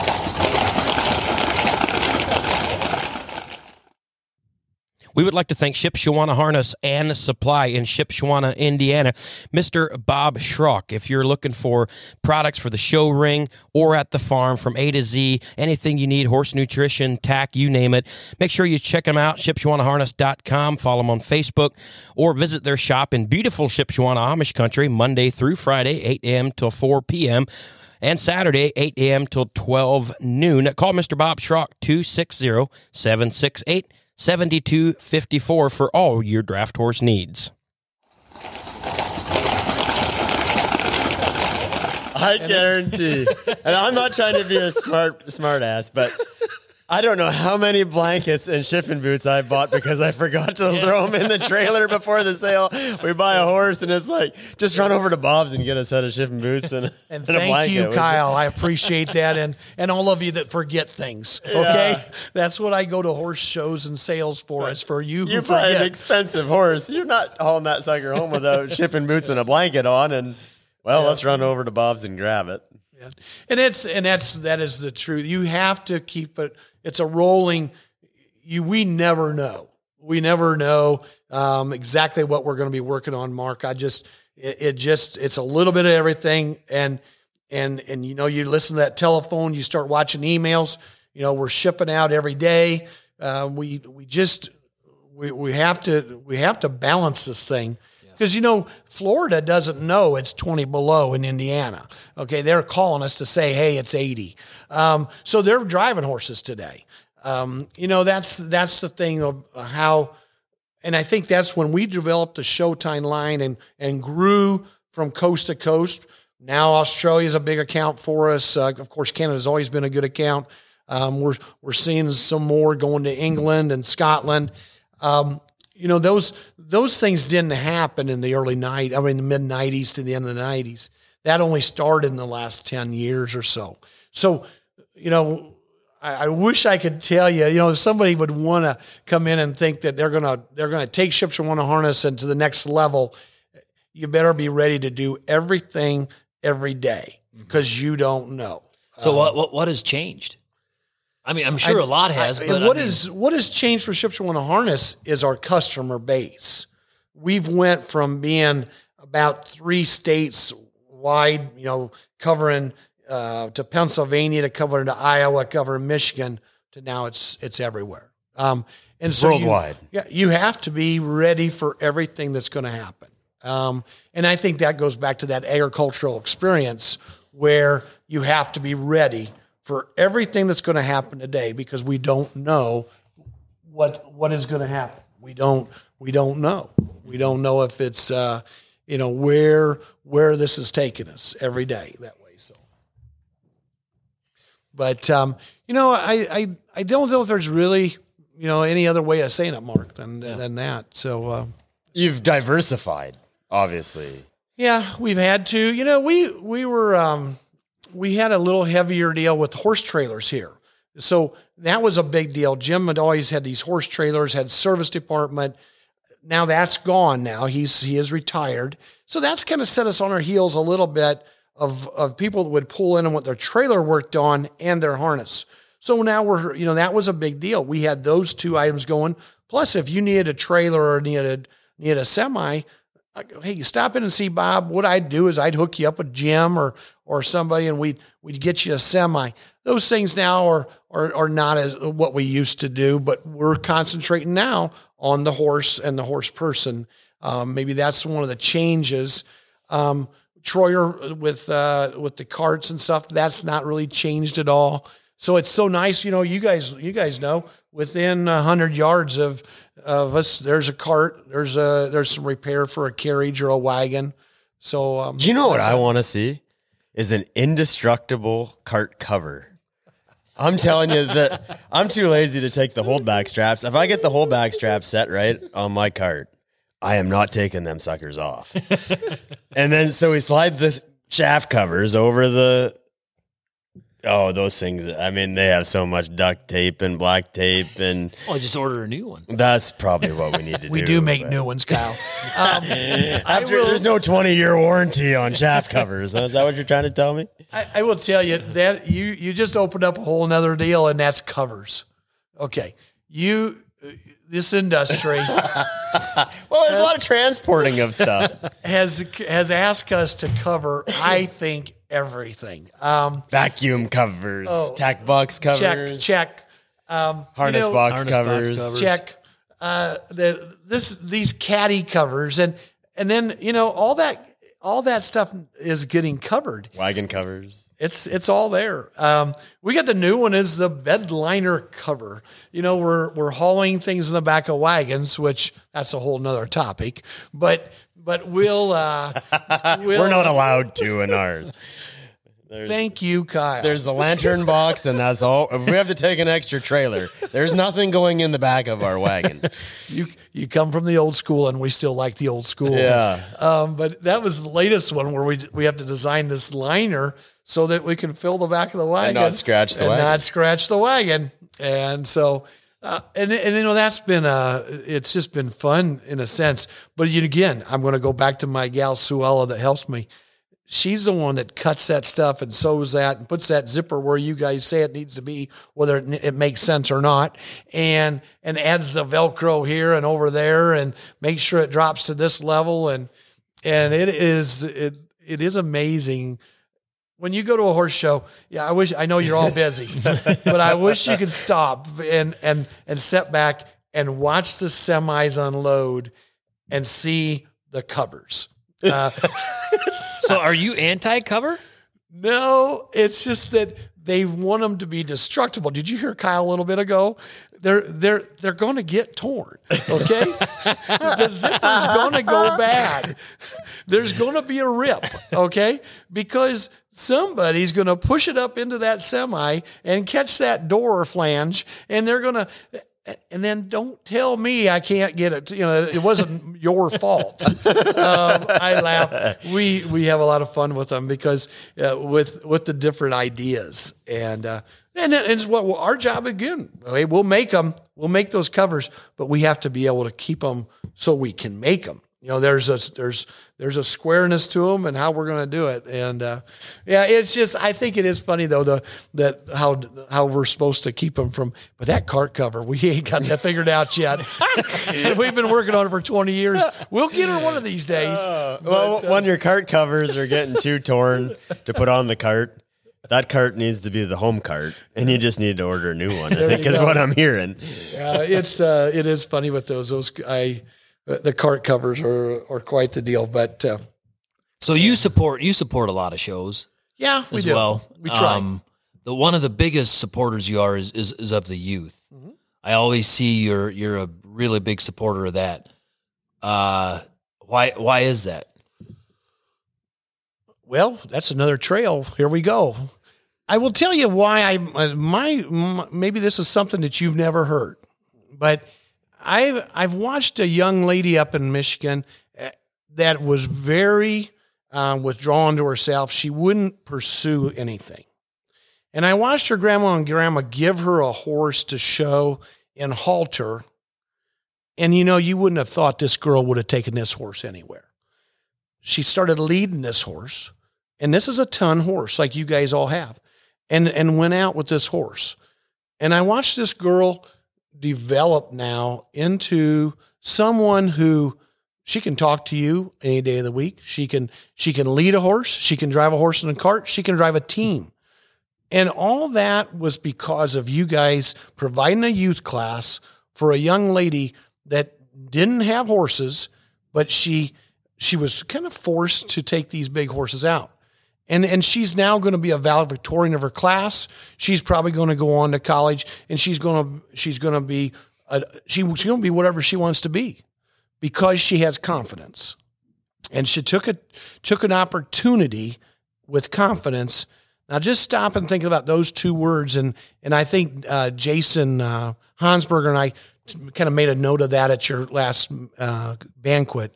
We would like to thank Shipshewana Harness and Supply in Shipshewana, Indiana, Mister Bob Schrock. If you're looking for products for the show ring or at the farm from A to Z, anything you need, horse nutrition, tack, you name it, make sure you check them out, Shipshewana Harness dot com, follow them on Facebook, or visit their shop in beautiful Shipshewana Amish country, Monday through Friday, eight a.m. till four p.m., and Saturday, eight a.m. till twelve noon. Call Mister Bob Schrock, two six zero, seven six eight, seven two five four for all your draft horse needs. I guarantee, and I'm not trying to be a smart smart ass, but I don't know how many blankets and shipping boots I bought because I forgot to throw them in the trailer before the sale. We buy a horse, and it's like, just run over to Bob's and get a set of shipping boots and, and, and a thank blanket. you, Kyle. I appreciate that, and and all of you that forget things. Okay, Yeah. That's what I go to horse shows and sales for. Is for you who You buy forget. an expensive horse. You're not hauling that sucker home without shipping boots and a blanket on. And well, let's run over to Bob's and grab it. Yeah. And it's and that's that is the truth. You have to keep it. It's a rolling. You we never know. We never know um, exactly what we're going to be working on, Mark. I just it, it just it's a little bit of everything. And and and you know, you listen to that telephone. You start watching emails. You know, we're shipping out every day. Uh, we we just we we have to we have to balance this thing. Because, you know, Florida doesn't know it's twenty below in Indiana. Okay, they're calling us to say, hey, it's eighty. Um, so they're driving horses today. Um, you know, that's that's the thing of how, and I think that's when we developed the Showtime line and and grew from coast to coast. Now Australia is a big account for us. Uh, of course, Canada's always been a good account. Um, we're we're seeing some more going to England and Scotland. Um, You know, those those things didn't happen in the early night. I mean, the mid nineties to the end of the nineties. That only started in the last ten years or so. So, you know, I, I wish I could tell you. You know, if somebody would want to come in and think that they're gonna they're gonna take Shipshewana Harness into the next level, you better be ready to do everything every day because you don't know. So um, what, what what has changed? I mean, I'm sure I, a lot has. I, but what I mean, is what has changed for Shipshewana Harness is our customer base. We've went from being about three states wide, you know, covering uh, to Pennsylvania, to covering to Iowa, covering Michigan, to now it's it's everywhere. Um, and so Worldwide. You, yeah, you have to be ready for everything that's going to happen. Um, and I think that goes back to that agricultural experience where you have to be ready for everything that's going to happen today, because we don't know what what is going to happen. We don't we don't know. We don't know if it's uh, you know where where this is taking us every day that way. So, but um, you know, I, I I don't know if there's really you know any other way of saying it, Mark, than yeah. than that. So uh, you've diversified, obviously. Yeah, we've had to. You know, we we were. Um, We had a little heavier deal with horse trailers here. So that was a big deal. Jim had always had these horse trailers, had service department. Now that's gone now. He's he is retired. So that's kind of set us on our heels a little bit of, of people that would pull in and want their trailer worked on and their harness. So now we're, you know, that was a big deal. We had those two items going. Plus, if you needed a trailer or needed, needed a semi, hey, you stop in and see Bob. What I'd do is I'd hook you up with Jim or or somebody, and we'd we'd get you a semi. Those things now are are are not as what we used to do, but we're concentrating now on the horse and the horse person. Um, maybe that's one of the changes. Um, Troyer with uh, with the carts and stuff, that's not really changed at all. So it's so nice, you know. You guys, you guys know, within a hundred yards of of us, there's a cart. There's a there's some repair for a carriage or a wagon. So, um, Do you know what that's I a- want to see? Is an indestructible cart cover. I'm telling you that I'm too lazy to take the holdback straps. If I get the holdback straps set right on my cart, I am not taking them suckers off. And then so we slide the shaft covers over the. Oh, those things. I mean, they have so much duct tape and black tape, and Oh, just order a new one. that's probably what we need to We do. do make but- new ones, Kyle. Um, I After, will- there's no twenty year warranty on shaft covers. Is that what you're trying to tell me? I, I will tell you that you you just opened up a whole nother deal, and that's covers. Okay, you this industry Well, there's a lot of transporting of stuff. has has asked us to cover, I think, everything. Um, Vacuum covers, Oh. tack box check, covers, check. Um, harness you know, box Harness box covers. covers. check. Uh, the this these caddy covers, and and then you know all that all that stuff is getting covered. Wagon covers. It's it's all there. Um, we got the new one is the bed liner cover. You know, we're we're hauling things in the back of wagons, which that's a whole nother topic. But but we'll, uh, we'll We're not allowed to in ours. Thank you, Kyle. There's the lantern box, and that's all. If we have to take an extra trailer, there's nothing going in the back of our wagon. you you come from the old school, and we still like the old school. Yeah. Um, but that was the latest one where we we have to design this liner so that we can fill the back of the wagon not scratch the and wagon. not scratch the wagon. And so, uh, and and you know that's been uh it's just been fun in a sense. But yet again, I'm going to go back to my gal Suella that helps me. She's the one that cuts that stuff and sews that and puts that zipper where you guys say it needs to be, whether it, it makes sense or not, and and adds the Velcro here and over there and makes sure it drops to this level. And and it is it it is amazing. When you go to a horse show, yeah, I wish I know you're all busy, but I wish you could stop and and and sit back and watch the semis unload and see the covers. Uh, So are you anti-cover? No, it's just that they want them to be destructible. Did you hear Kyle a little bit ago? They're they're they're going to get torn. Okay, the zipper's going to go bad. There's going to be a rip. Okay, because somebody's going to push it up into that semi and catch that door flange, and they're going to. And then don't tell me I can't get it. You know, it wasn't your fault. Um, I laugh. We we have a lot of fun with them because uh, with with the different ideas and uh, and it- it's what well, our job again. Okay, we'll make them. We'll make those covers, but we have to be able to keep them so we can make them. You know, there's a there's there's a squareness to them and how we're going to do it. And uh, yeah, it's just I think it is funny though the that how how we're supposed to keep them from. But that cart cover, we ain't got that figured out yet. And we've been working on it for twenty years. We'll get her one of these days. Well, when your cart covers are getting too torn to put on the cart, that cart needs to be the home cart, and you just need to order a new one. I think you is go. what I'm hearing. Uh, it's uh, it is funny with those those I the cart covers are are quite the deal. But uh, So you support you support a lot of shows yeah, we as do. well. We try. Um, the one of the biggest supporters you are is is, is of the youth. I always see you're you're a really big supporter of that. Uh, why why is that? Well, that's another trail. Here we go. I will tell you why I my, my maybe this is something that you've never heard, but I've I've watched a young lady up in Michigan uh, that was very um, withdrawn to herself. She wouldn't pursue anything, and I watched her grandma and grandma give her a horse to show and halter, and you know you wouldn't have thought this girl would have taken this horse anywhere. She started leading this horse. And this is a ton horse like you guys all have, and, and went out with this horse. And I watched this girl develop now into someone who she can talk to you any day of the week. She can, she can lead a horse. She can drive a horse in a cart. She can drive a team. And all that was because of you guys providing a youth class for a young lady that didn't have horses, but she, she was kind of forced to take these big horses out. And and she's now going to be a valedictorian of her class. She's probably going to go on to college, and she's going to she's going to be a, she, she's going to be whatever she wants to be, because she has confidence, and she took a took an opportunity with confidence. Now, just stop and think about those two words, and and I think uh, Jason uh, Hansberger and I kind of made a note of that at your last uh, banquet.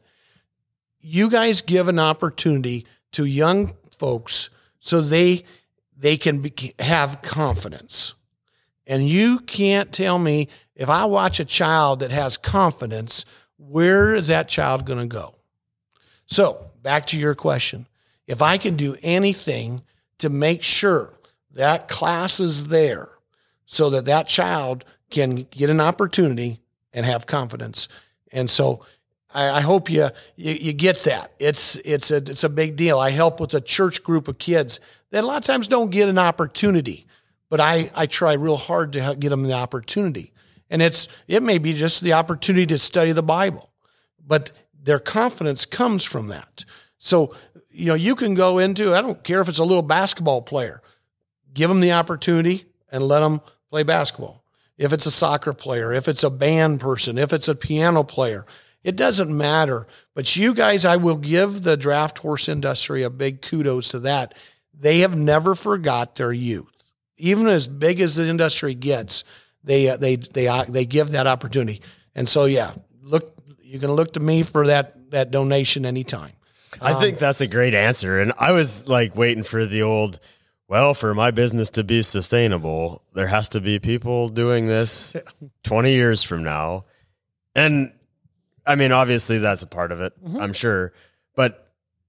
You guys give an opportunity to young folks so they they can be, have confidence. And you can't tell me, if I watch a child that has confidence, where is that child going to go? So back to your question. If I can do anything to make sure that class is there so that that child can get an opportunity and have confidence. And so I, I hope you, you you get that. It's it's a it's a big deal. I help with a church group of kids that a lot of times don't get an opportunity, but I, I try real hard to get them the opportunity. And it's it may be just the opportunity to study the Bible, but their confidence comes from that. So, you know, you can go into, I don't care if it's a little basketball player, give them the opportunity and let them play basketball. If it's a soccer player, if it's a band person, if it's a piano player, it doesn't matter. But you guys, I will give the draft horse industry a big kudos to that. They have never forgot their youth. Even as big as the industry gets, they uh, they they uh, they give that opportunity. And so, yeah, look, you can look to me for that that donation anytime. I Um, think that's a great answer. And I was like waiting for the old, well, for my business to be sustainable, there has to be people doing this twenty years from now. And I mean, obviously that's a part of it, mm-hmm. I'm sure. But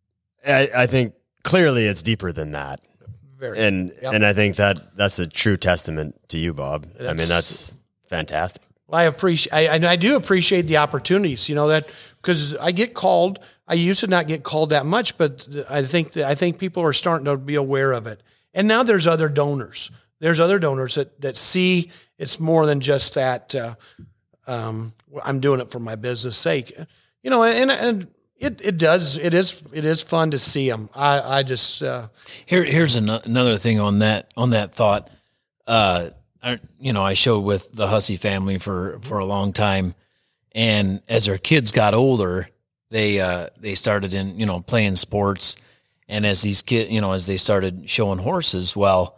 I, I think clearly it's deeper than that. Very, and yep. and I think that that's a true testament to you, Bob. That's, I mean, that's fantastic. I appreciate, I, I do appreciate the opportunities, you know, that because I get called. I used to not get called that much, but I think that, I think people are starting to be aware of it. And now there's other donors. There's other donors that, that see it's more than just that. Uh, um, I'm doing it for my business sake, you know, and, and it, it does, it is, it is fun to see them. I, I just, uh, Here, here's an, another thing on that, on that thought. Uh, I, you know, I showed with the Hussey family for, for a long time. And as their kids got older, they, uh, they started in, you know, playing sports. And as these kids, you know, as they started showing horses, well,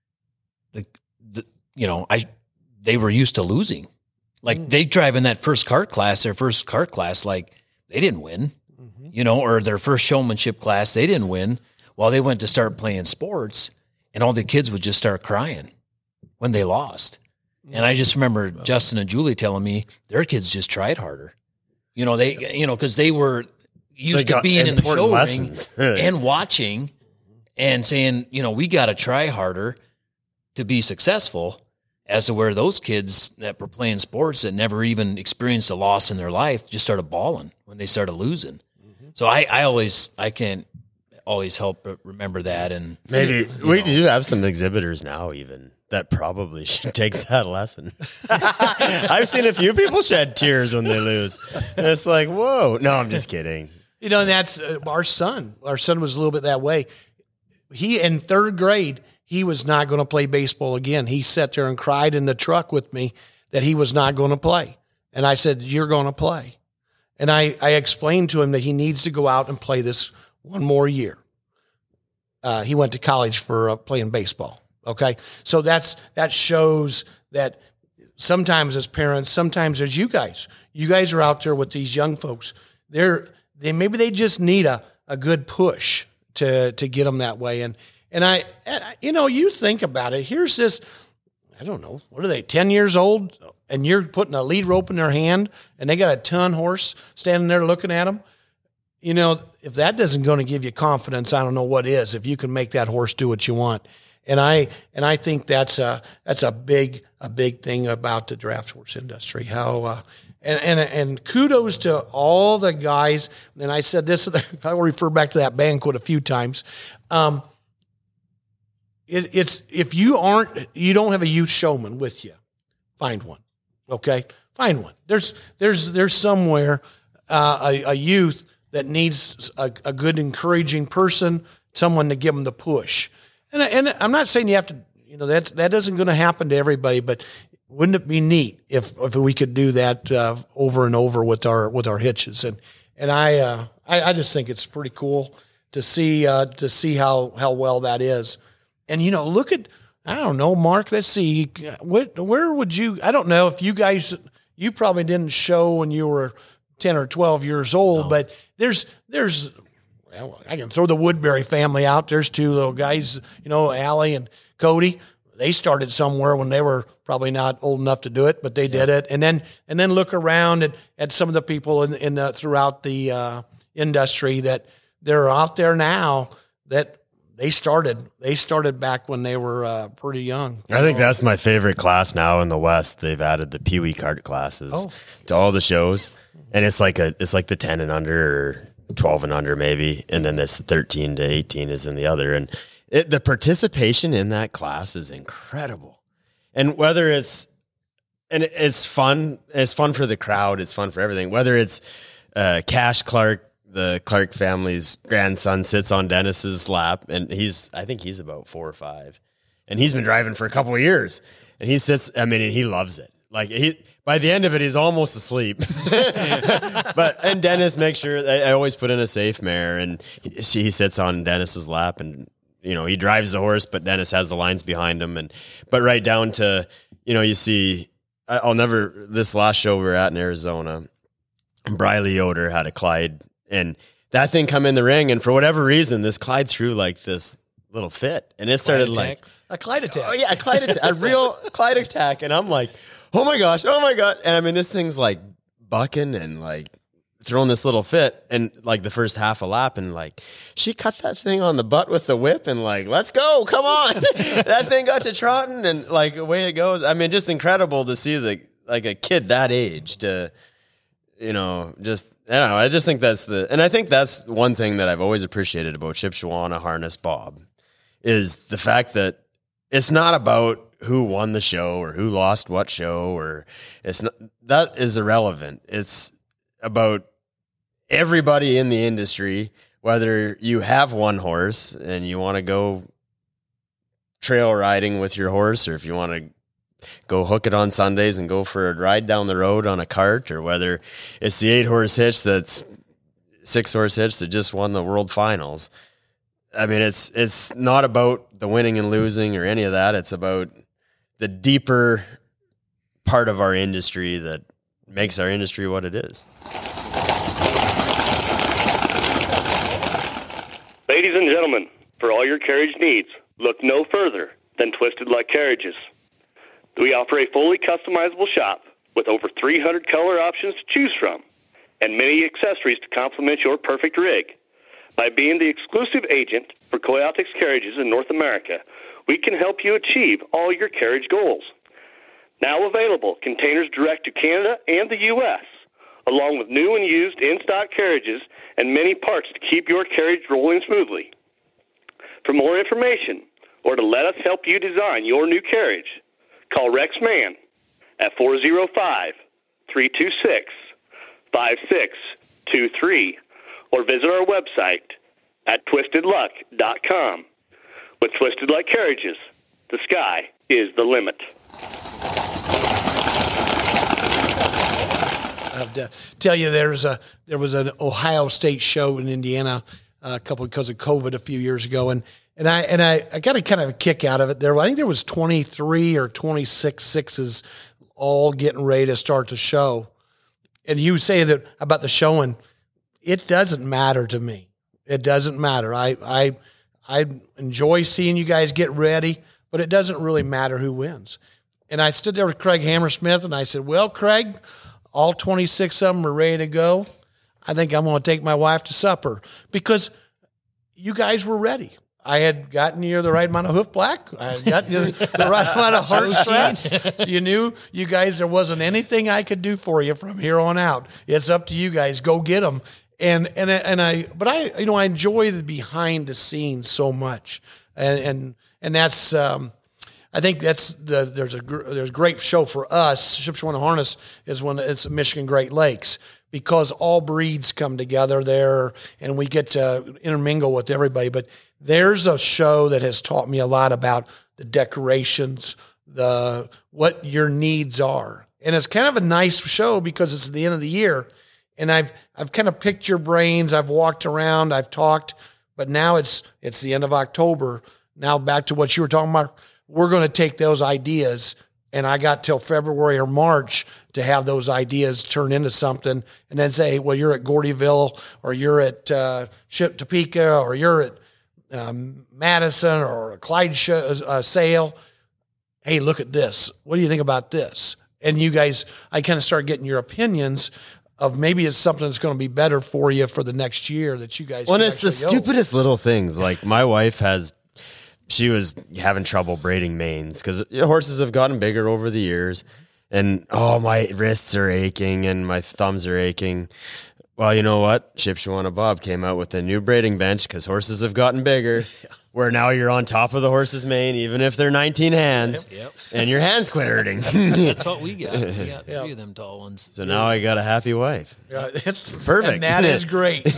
the, the you know, I, they were used to losing. Like mm. they drive in that first cart class, their first cart class, like they didn't win, mm-hmm. you know, or their first showmanship class, they didn't win. While they went to start playing sports, and all the kids would just start crying when they lost. And I just remember well, Justin and Julie telling me their kids just tried harder. You know, they, you know, because they were used they to being in the show lessons. ring and watching and saying, you know, we got to try harder to be successful, as to where those kids that were playing sports that never even experienced a loss in their life just started bawling when they started losing. Mm-hmm. So I, I always, I can't always help remember that. And maybe we know. do have some exhibitors now even that probably should take that lesson. I've seen a few people shed tears when they lose. And it's like, whoa. No, I'm just kidding. You know, that's uh, our son. Our son was a little bit that way. He, in third grade, he was not going to play baseball again. He sat there and cried in the truck with me that he was not going to play. And I said, you're going to play. And I, I explained to him that he needs to go out and play this one more year. Uh, he went to college for uh, playing baseball. Okay. So that's, that shows that sometimes as parents, sometimes as you guys, you guys are out there with these young folks. They're, they, maybe they just need a, a good push to, to get them that way. And, and I, and, you know, you think about it, here's this, I don't know, what are they, ten years old? And you're putting a lead rope in their hand and they got a ton horse standing there looking at them. You know, if that doesn't going to give you confidence, I don't know what is, if you can make that horse do what you want. And I and I think that's a that's a big a big thing about the draft horse industry. How uh, and and and kudos to all the guys. And I said this, I will refer back to that banquet a few times. Um, it, it's if you aren't you don't have a youth showman with you, find one. Okay, find one. There's there's there's somewhere uh, a, a youth that needs a, a good encouraging person someone to give them the push. And and I'm not saying you have to, you know, that's that isn't going to happen to everybody, but wouldn't it be neat if if we could do that uh, over and over with our with our hitches? And and I uh, I, I just think it's pretty cool to see uh, to see how how well that is. And you know, look at I don't know, Mark. Let's see, what where would you? I don't know if you guys you probably didn't show when you were ten or twelve years old, no. but there's there's. Well, I can throw the Woodbury family out. There's two little guys, you know, Allie and Cody. They started somewhere when they were probably not old enough to do it, but they yeah. did it. And then and then look around at, at some of the people in, in the, throughout the uh, industry that they're out there now that they started. They started back when they were uh, pretty young. I think that's my favorite class now in the West. They've added the Pee Wee kart classes oh. to all the shows, and it's like a it's like the ten and under. Or twelve and under maybe, and then this thirteen to eighteen is in the other, and it, the participation in that class is incredible. And whether it's and it's fun, it's fun for the crowd, it's fun for everything. Whether it's uh, Cash Clark, the Clark family's grandson, sits on Dennis's lap, and he's I think he's about four or five, and he's been driving for a couple of years, and he sits. I mean, he loves it. Like he, by the end of it, he's almost asleep. But and Dennis makes sure I, I always put in a safe mare, and he, he sits on Dennis's lap, and you know he drives the horse, but Dennis has the lines behind him, and but right down to you know you see I, I'll never this last show we were at in Arizona, Briley Yoder had a Clyde, and that thing come in the ring, and for whatever reason, this Clyde threw like this little fit, and it started like a Clyde attack. Oh yeah, a Clyde attack, a real Clyde attack, and I'm like. Oh my gosh, oh my God. And I mean, this thing's like bucking and like throwing this little fit and like the first half a lap. And like, she cut that thing on the butt with the whip and like, let's go, come on. That thing got to trotting and like away it goes. I mean, just incredible to see the, like a kid that age to, you know, just, I don't know. I just think that's the, and I think that's one thing that I've always appreciated about Shipshewana Harness Bob is the fact that it's not about who won the show or who lost what show, or it's not, that is irrelevant. It's about everybody in the industry, whether you have one horse and you want to go trail riding with your horse, or if you want to go hook it on Sundays and go for a ride down the road on a cart, or whether it's the eight horse hitch that's six horse hitch that just won the world finals. I mean, it's, it's not about the winning and losing or any of that. It's about the deeper part of our industry that makes our industry what it is. Ladies and gentlemen, for all your carriage needs, look no further than Twisted Luck Carriages. We offer a fully customizable shop with over three hundred color options to choose from and many accessories to complement your perfect rig. By being the exclusive agent for Coyotex Carriages in North America, we can help you achieve all your carriage goals. Now available, containers direct to Canada and the U S, along with new and used in-stock carriages and many parts to keep your carriage rolling smoothly. For more information or to let us help you design your new carriage, call Rex Mann at four oh five, three two six, five six two three or visit our website at twisted luck dot com. With Twisted Luck Carriages, the sky is the limit. I have to tell you, there's a there was an Ohio State show in Indiana uh, a couple because of COVID a few years ago, and and I and I, I got a kind of a kick out of it. There, I think there was twenty-three or twenty-six sixes all getting ready to start the show, and you say that about the showing. It doesn't matter to me. It doesn't matter. I I. I enjoy seeing you guys get ready, but it doesn't really matter who wins. And I stood there with Craig Hammersmith, and I said, well, Craig, all twenty-six of them are ready to go. I think I'm going to take my wife to supper because you guys were ready. I had gotten you the right amount of hoof black. I had gotten you the right amount of heart straps. You knew, you guys, there wasn't anything I could do for you from here on out. It's up to you guys. Go get them. And and and I, but I, you know, I enjoy the behind the scenes so much, and and and that's, um, I think that's the there's a there's a great show for us. Shipshewana Harness is when it's Michigan Great Lakes because all breeds come together there, and we get to intermingle with everybody. But there's a show that has taught me a lot about the decorations, the what your needs are. And it's kind of a nice show because it's the end of the year. And I've I've kind of picked your brains. I've walked around, I've talked, but now it's it's the end of October. Now back to what you were talking about. We're going to take those ideas, and I got till February or March to have those ideas turn into something, and then say, well, you're at Gordyville, or you're at uh, Ship Topeka, or you're at um, Madison, or a Clyde sh- uh, sale. Hey, look at this. What do you think about this? And you guys, I kind of start getting your opinions of maybe it's something that's going to be better for you for the next year that you guys. Well, can it's the actually go. stupidest little things. Like my wife has, she was having trouble braiding manes because horses have gotten bigger over the years, and oh, my wrists are aching and my thumbs are aching. Well, you know what? Shipshewana Bob came out with a new braiding bench because horses have gotten bigger. Where now you're on top of the horse's mane, even if they're nineteen hands, Yep. and your hands quit hurting. That's what we got. We got three Yep. of them tall ones. So now I got a happy wife. Yeah, it's Perfect. and that is great.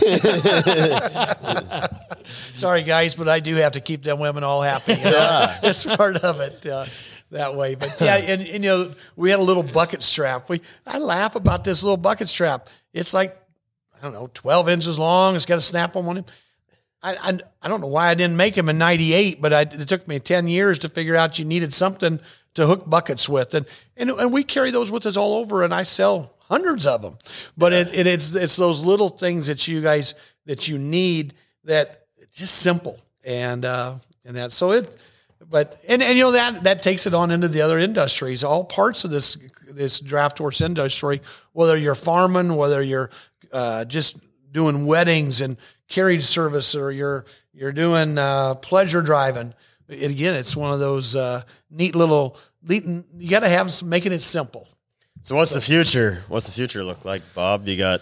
Sorry, guys, but I do have to keep them women all happy. You know? Yeah. It's part of it uh, that way. But yeah, and, and you know, we had a little bucket strap. We I laugh about this little bucket strap. It's like I don't know, twelve inches long. It's got a snap on one. I, I I don't know why I didn't make them in ninety-eight, but I, it took me ten years to figure out you needed something to hook buckets with, and and, and we carry those with us all over, and I sell hundreds of them. But it, it it's it's those little things that you guys that you need that just simple and uh, and that so it. But and, and you know that that takes it on into the other industries, all parts of this this draft horse industry. Whether you're farming, whether you're uh, just doing weddings and carriage service, or you're you're doing uh, pleasure driving. It, again, it's one of those uh, neat little. Neat, you got to have some, making it simple. So what's the future? What's the future look like, Bob? You got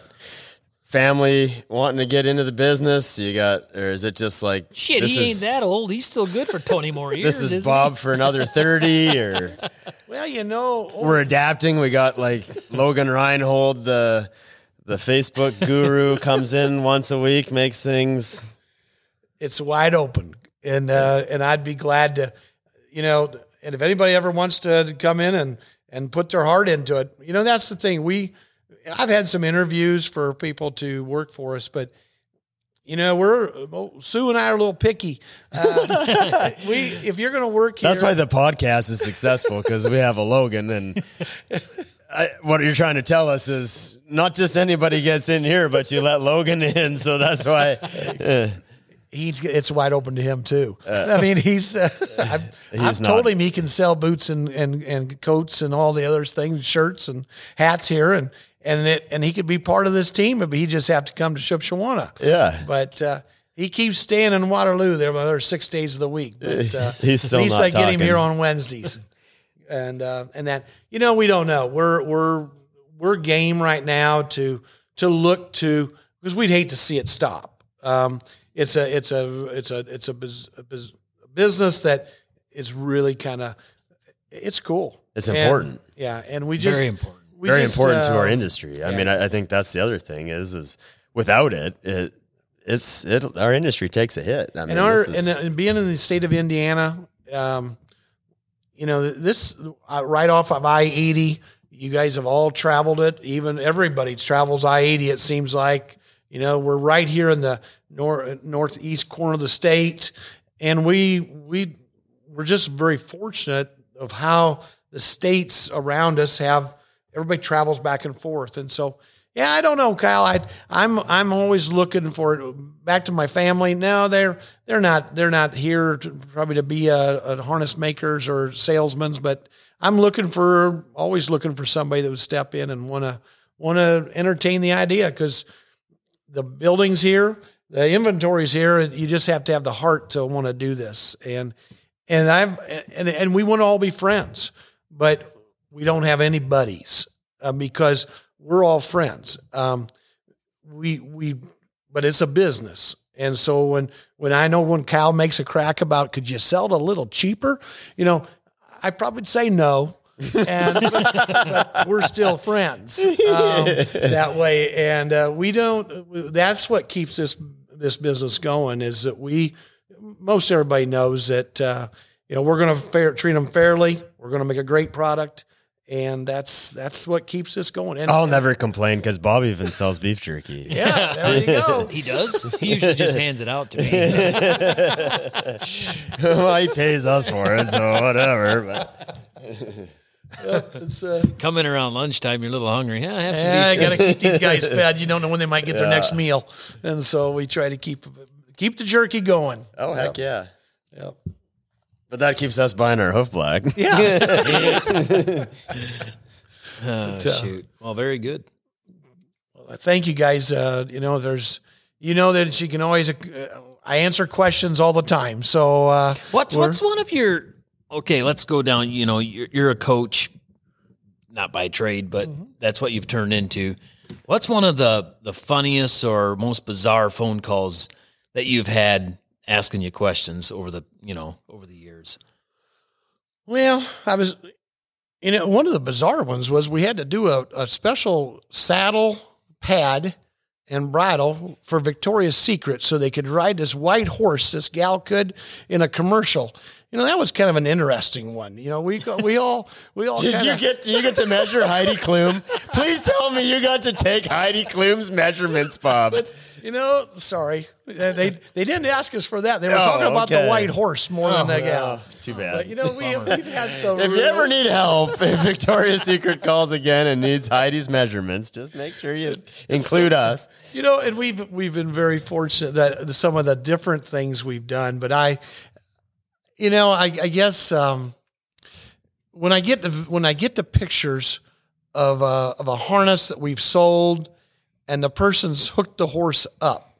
family wanting to get into the business. You got, or is it just like Shit, this he is, ain't that old. He's still good for twenty more years. This is isn't Bob he? for another thirty, or Well, you know, we're adapting. We got like Logan Reinhold, the the Facebook guru, comes in once a week, makes things. it's wide open, and uh, and I'd be glad to, you know, and if anybody ever wants to come in and and put their heart into it, you know, that's the thing. We, I've had some interviews for people to work for us, but you know, we're well, Sue and I are a little picky. Uh, we, if you're going to work here, That's why the podcast is successful, because we have a Logan, and I, what you're trying to tell us is not just anybody gets in here, but you let Logan in. So that's why. Uh, He's, it's wide open to him too. I mean, he's, uh, I've, He's I've not. told him he can sell boots and, and, and coats and all the other things, shirts and hats here. And, and it, and he could be part of this team, but he just have to come to Shipshewana. Yeah. But, uh, he keeps staying in Waterloo there, there are six days of the week, but, uh, He's still at least not I get him talking. here on Wednesdays. and, uh, and that, you know, we don't know. We're, we're, we're game right now to, to look to, because we'd hate to see it stop. Um, It's a it's a it's a it's a, bus, a, bus, a business that is really kind of it's cool. It's And, important. yeah, and we just Very important. we Very just, important to uh, our industry. I yeah. mean, I, I think that's the other thing is, is without it, it it's it our industry takes a hit. I mean, And our this is- and, and being in the state of Indiana, um, you know, this uh, right off of I eighty, you guys have all traveled it. Even everybody travels I eighty. It seems like. You know, we're right here in the nor- northeast corner of the state, and we we we're just very fortunate of how the states around us have everybody travels back and forth, and so yeah, I don't know, Kyle. I I'm I'm always looking for it back to my family. No, they're they're not they're not here to, probably to be a, a harness makers or salesmen, but I'm looking for always looking for somebody that would step in and want to want to entertain the idea because. The building's here, the inventory's here, and you just have to have the heart to want to do this. And and I've and and we want to all be friends, but we don't have any buddies uh, because we're all friends. Um, we we, but it's a business, and so when when I know when Kyle makes a crack about could you sell it a little cheaper, you know, I probably say no. and but, but we're still friends um, that way, and uh, we don't. That's what keeps this this business going. Is that we most everybody knows that, uh, you know, we're going to treat them fairly. We're going to make a great product. And that's that's what keeps us going. And, I'll and, never complain because Bob even sells beef jerky. Yeah, there you go. He does? He usually just hands it out to me. Well, he pays us for it, so whatever. But. Yeah, it's, uh, Coming around lunchtime, you're a little hungry. Yeah, have some yeah, I beef got to keep these guys fed. You don't know when they might get their Yeah. next meal. And so we try to keep keep the jerky going. Oh, heck yeah. Yep. But that keeps us buying our hoof black. Yeah. Oh, shoot. Well, very good. Thank you guys. Uh, you know, there's, you know that you can always, uh, I answer questions all the time. So, uh, What's we're- what's one of your okay? Let's go down. You know, you're, you're a coach, not by trade, but Mm-hmm. that's what you've turned into. What's one of the the funniest or most bizarre phone calls that you've had asking you questions over the you know over the years? Well, I was, you know, one of the bizarre ones was we had to do a, a special saddle, pad, and bridle for Victoria's Secret so they could ride this white horse, this gal could, in a commercial. You know, that was kind of an interesting one. You know, we go- we all we all Did kinda, you get? Did you get to measure Heidi Klum? Please tell me you got to take Heidi Klum's measurements, Bob. You know, sorry, Uh, they they didn't ask us for that. They were Oh, talking about the okay. white horse more than the Oh, gal. too bad. But you know, we we've had some. If you real- ever need help, if Victoria's Secret calls again and needs Heidi's measurements, just make sure you include us. You know, and we've we've been very fortunate that some of the different things we've done. But I, you know, I, I guess um, when I get to, when I get the pictures of a, of a harness that we've sold, and the person's hooked the horse up,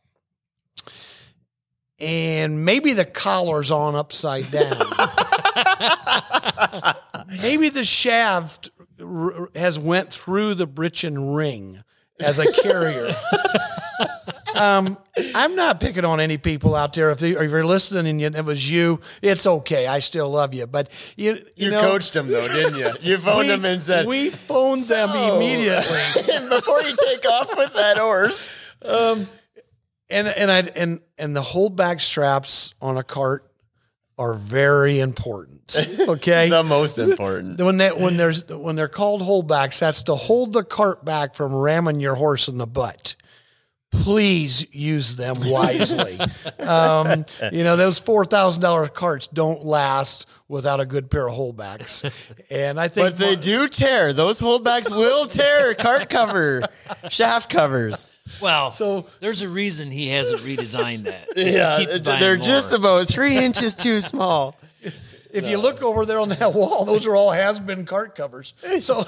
and maybe the collar's on upside down, maybe the shaft r- has went through the britchin ring as a carrier. Um, I'm not picking on any people out there. If, they, if you're listening and you, it was you, it's okay. I still love you. But you, you, You know, coached him though, didn't you? You phoned we, him and said, we phoned them "So, immediately. before you take off with that horse." Um, and and I and and the holdback straps on a cart are very important. Okay, The most important. when they when there's when they're called holdbacks, that's to hold the cart back from ramming your horse in the butt. Please use them wisely. um, you know, those four thousand dollar carts don't last without a good pair of holdbacks. And I think But they do tear. Those holdbacks will tear cart cover, shaft covers. Well, So- so there's a reason he hasn't redesigned that. It's to Yeah, keep buying they're more. just about three inches too small. if you look over there on that wall, those are all has-been cart covers. So,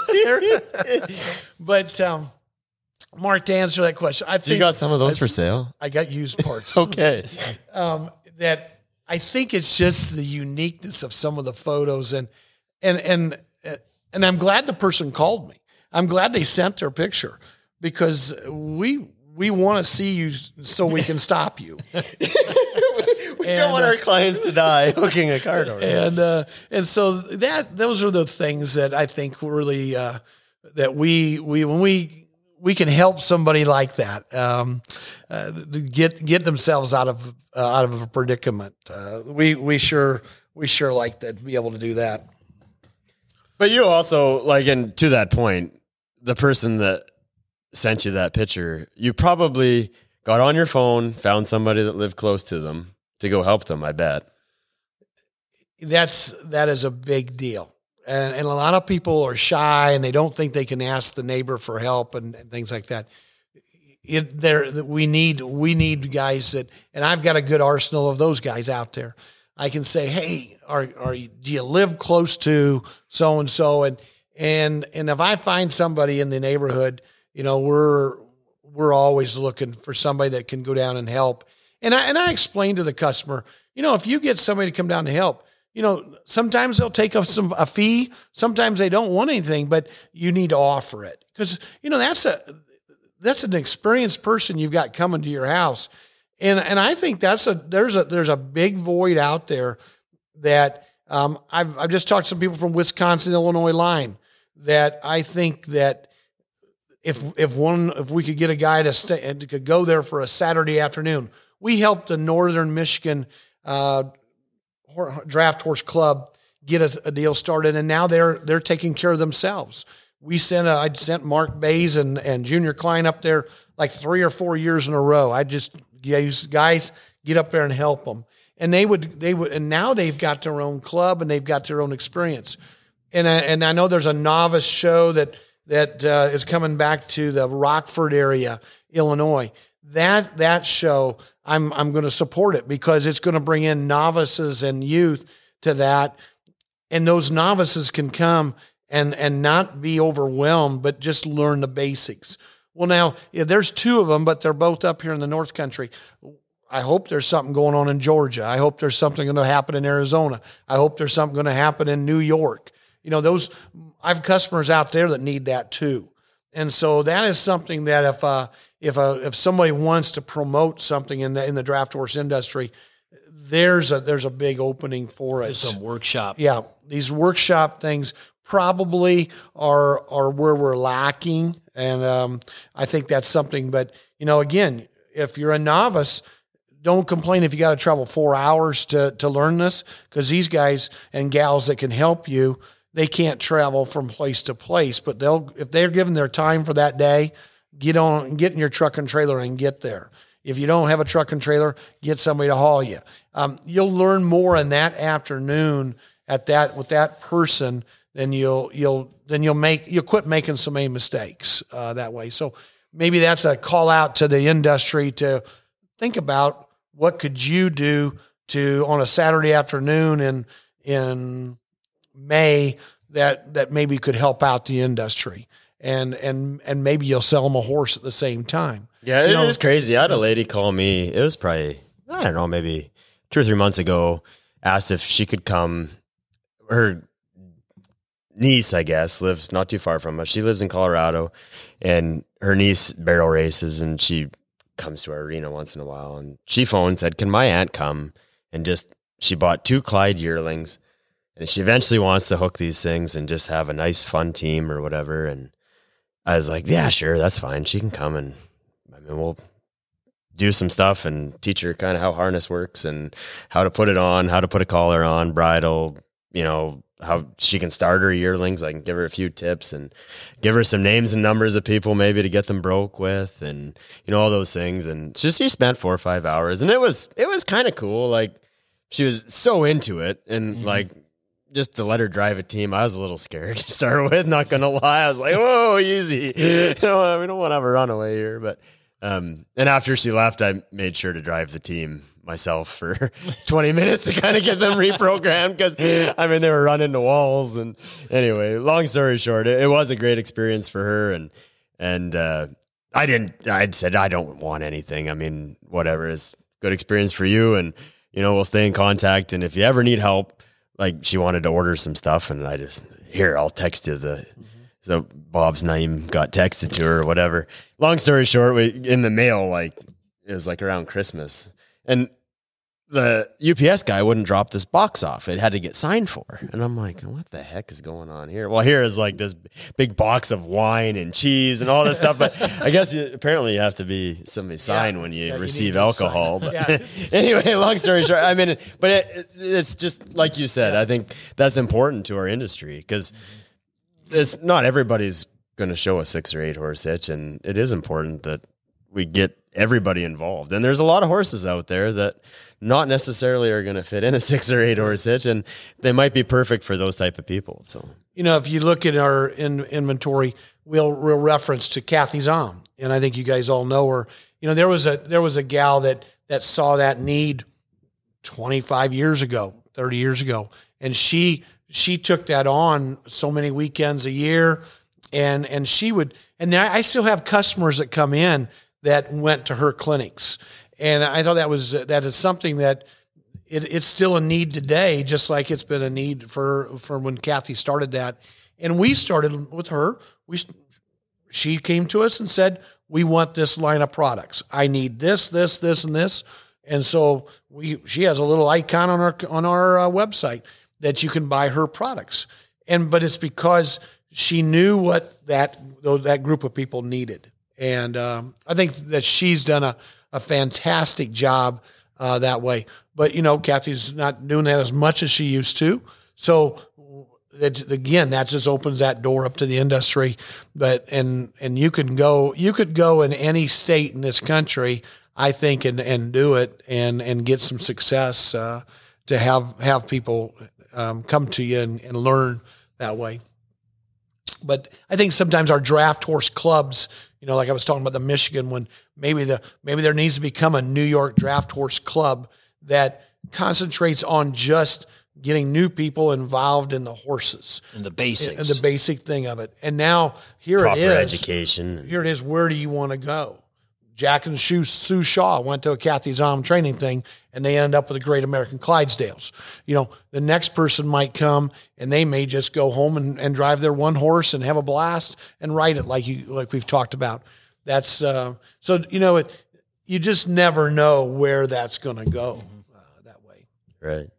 but um, Mark, to answer that question, I think You got some of those for sale? I got used parts. Okay. um, that I think it's just the uniqueness of some of the photos, and and and and I'm glad the person called me. I'm glad they sent their picture because we we want to see you so we can stop you. We don't want our clients to die hooking a cart over. and uh, and so that those are the things that I think really uh, that we we when we we can help somebody like that um, uh, to get get themselves out of uh, out of a predicament. Uh, we we sure we sure like that to be able to do that. But you also, like, and to that point, the person that sent you that picture, you probably got on your phone, found somebody that lived close to them to go help them, I bet. That's that is a big deal. And, and a lot of people are shy and they don't think they can ask the neighbor for help and, and things like that. It, there, we need we need guys that, and I've got a good arsenal of those guys out there. I can say, hey, are are you, do you live close to so and so? And and and if I find somebody in the neighborhood, you know, we're we're always looking for somebody that can go down and help. And I and I explain to the customer, you know, if you get somebody to come down to help, you know, sometimes they'll take a, some a fee. Sometimes they don't want anything, but you need to offer it because you know that's a that's an experienced person you've got coming to your house, and and I think that's a there's a there's a big void out there that um, I've I've just talked to some people from Wisconsin Illinois line that I think that if if one if we could get a guy to stay and could go there for a Saturday afternoon, we helped a Northern Michigan uh, Draft Horse Club get a, a deal started, and now they're they're taking care of themselves. We sent a, I sent Mark Bays and, and Junior Klein up there like three or four years in a row. I just used guys get up there and help them, and they would they would, and now they've got their own club and they've got their own experience. And I, and I know there's a novice show that that uh, is coming back to the Rockford area, Illinois. That that show, I'm I'm going to support it because it's going to bring in novices and youth to that, and those novices can come and and not be overwhelmed, but just learn the basics. Well, now yeah, there's two of them, but they're both up here in the North Country. I hope there's something going on in Georgia. I hope there's something going to happen in Arizona. I hope there's something going to happen in New York. You know, those I have customers out there that need that too, and so that is something that if uh, if uh, if somebody wants to promote something in the in the draft horse industry, there's a there's a big opening for it. There's some workshop. Yeah, these workshop things probably are are where we're lacking, and um, I think that's something. But you know, again, if you're a novice, don't complain if you got to travel four hours to to learn this, because these guys and gals that can help you, they can't travel from place to place, but they'll if they're given their time for that day, get on get in your truck and trailer and get there. If you don't have a truck and trailer, get somebody to haul you. Um, you'll learn more in that afternoon at that with that person than you'll you'll then you'll make you'll quit making so many mistakes uh, that way. So maybe that's a call out to the industry to think about what could you do to on a Saturday afternoon in in May that that maybe could help out the industry, and and and maybe you'll sell them a horse at the same time. Yeah, it you know, is crazy. I had a lady call me. It was probably, I don't know, maybe two or three months ago, asked if she could come. Her niece, I guess, lives not too far from us. She lives in Colorado, and her niece barrel races, and she comes to our arena once in a while. And she phoned and said, can my aunt come? And just, she bought two Clyde yearlings, and she eventually wants to hook these things and just have a nice, fun team or whatever. And I was like, yeah, sure, that's fine. She can come, and I mean, we'll do some stuff and teach her kind of how harness works and how to put it on, how to put a collar on, bridle, you know, how she can start her yearlings. I can give her a few tips and give her some names and numbers of people maybe to get them broke with, and, you know, all those things. And she, she spent four or five hours, and it was, it was kind of cool. Like, she was so into it, and mm-hmm. like, just to let her drive a team, I was a little scared to start with, not going to lie. I was like, whoa, easy. You know, we don't want to have a runaway here. But, um, and after she left, I made sure to drive the team myself for twenty minutes to kind of get them reprogrammed, because, I mean, they were running the walls. And anyway, long story short, it, it was a great experience for her. And, and, uh, I didn't, I said, I don't want anything. I mean, whatever is good experience for you. And, you know, we'll stay in contact. And if you ever need help, like, she wanted to order some stuff, and I just, here, I'll text you the, mm-hmm. so Bob's name got texted to her or whatever. Long story short, we, in the mail, like, it was like around Christmas, and the U P S guy wouldn't drop this box off. It had to get signed for. And I'm like, what the heck is going on here? Well, here is like this big box of wine and cheese and all this stuff. But I guess you, apparently you have to be somebody signed yeah, when you yeah, receive you alcohol. But yeah. Anyway, long story short, I mean, but it, it's just like you said, yeah. I think that's important to our industry, because it's not everybody's going to show a six or eight horse hitch. And it is important that we get everybody involved. And there's a lot of horses out there that not necessarily are going to fit in a six or eight horse hitch, and they might be perfect for those type of people. So, you know, if you look at our in, inventory, we'll, we'll reference to Kathy Zom, and I think you guys all know her. You know, there was a there was a gal that that saw that need twenty-five years ago, thirty years ago, and she she took that on so many weekends a year, and and she would, and I still have customers that come in that went to her clinics. And I thought that was, that is something that it, it's still a need today, just like it's been a need for, for when Kathy started that. And we started with her. We, she came to us and said, we want this line of products. I need this, this, this, and this. And so we, she has a little icon on our, on our uh, website that you can buy her products. And, but it's because she knew what that, that group of people needed. And um, I think that she's done a, a fantastic job uh, that way. But, you know, Kathy's not doing that as much as she used to. So, it, again, that just opens that door up to the industry. But and and you can go you could go in any state in this country, I think, and, and do it and, and get some success uh, to have have people um, come to you and, and learn that way. But I think sometimes our draft horse clubs, you know, like I was talking about the Michigan one, maybe the maybe there needs to become a New York draft horse club that concentrates on just getting new people involved in the horses and the basics and the basic thing of it. And now here Proper it is. education. Here it is. Where do you want to go? Jack and Sue, Sue Shaw went to a Kathy's Arm training thing, and they ended up with the Great American Clydesdales. You know, the next person might come, and they may just go home and, and drive their one horse and have a blast and ride it like you like we've talked about. That's uh, so you know it. You just never know where that's going to go uh, that way. Right.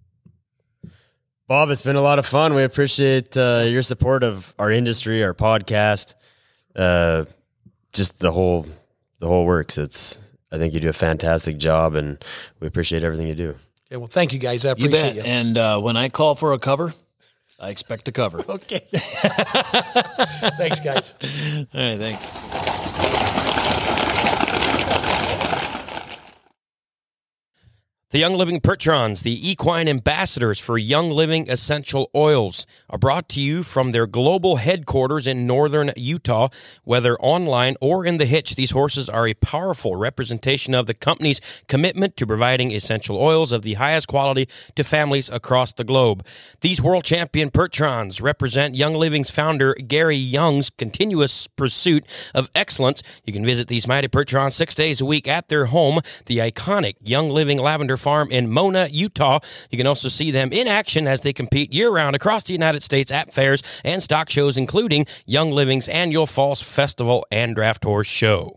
Bob, it's been a lot of fun. We appreciate uh, your support of our industry, our podcast, uh, just the whole the whole works. It's I think you do a fantastic job, and we appreciate everything you do. Okay, well, thank you guys. I You appreciate bet. you. And uh, when I call for a cover, I expect a cover. All Okay. Thanks, guys. right, thanks. The Young Living Percherons, the equine ambassadors for Young Living essential oils, are brought to you from their global headquarters in northern Utah. Whether online or in the hitch, these horses are a powerful representation of the company's commitment to providing essential oils of the highest quality to families across the globe. These world champion Percherons represent Young Living's founder Gary Young's continuous pursuit of excellence. You can visit these mighty Percherons six days a week at their home, the iconic Young Living Lavender Farm in Mona, Utah. You can also see them in action as they compete year-round across the United States at fairs and stock shows, including Young Living's annual Falls Festival and Draft Horse Show.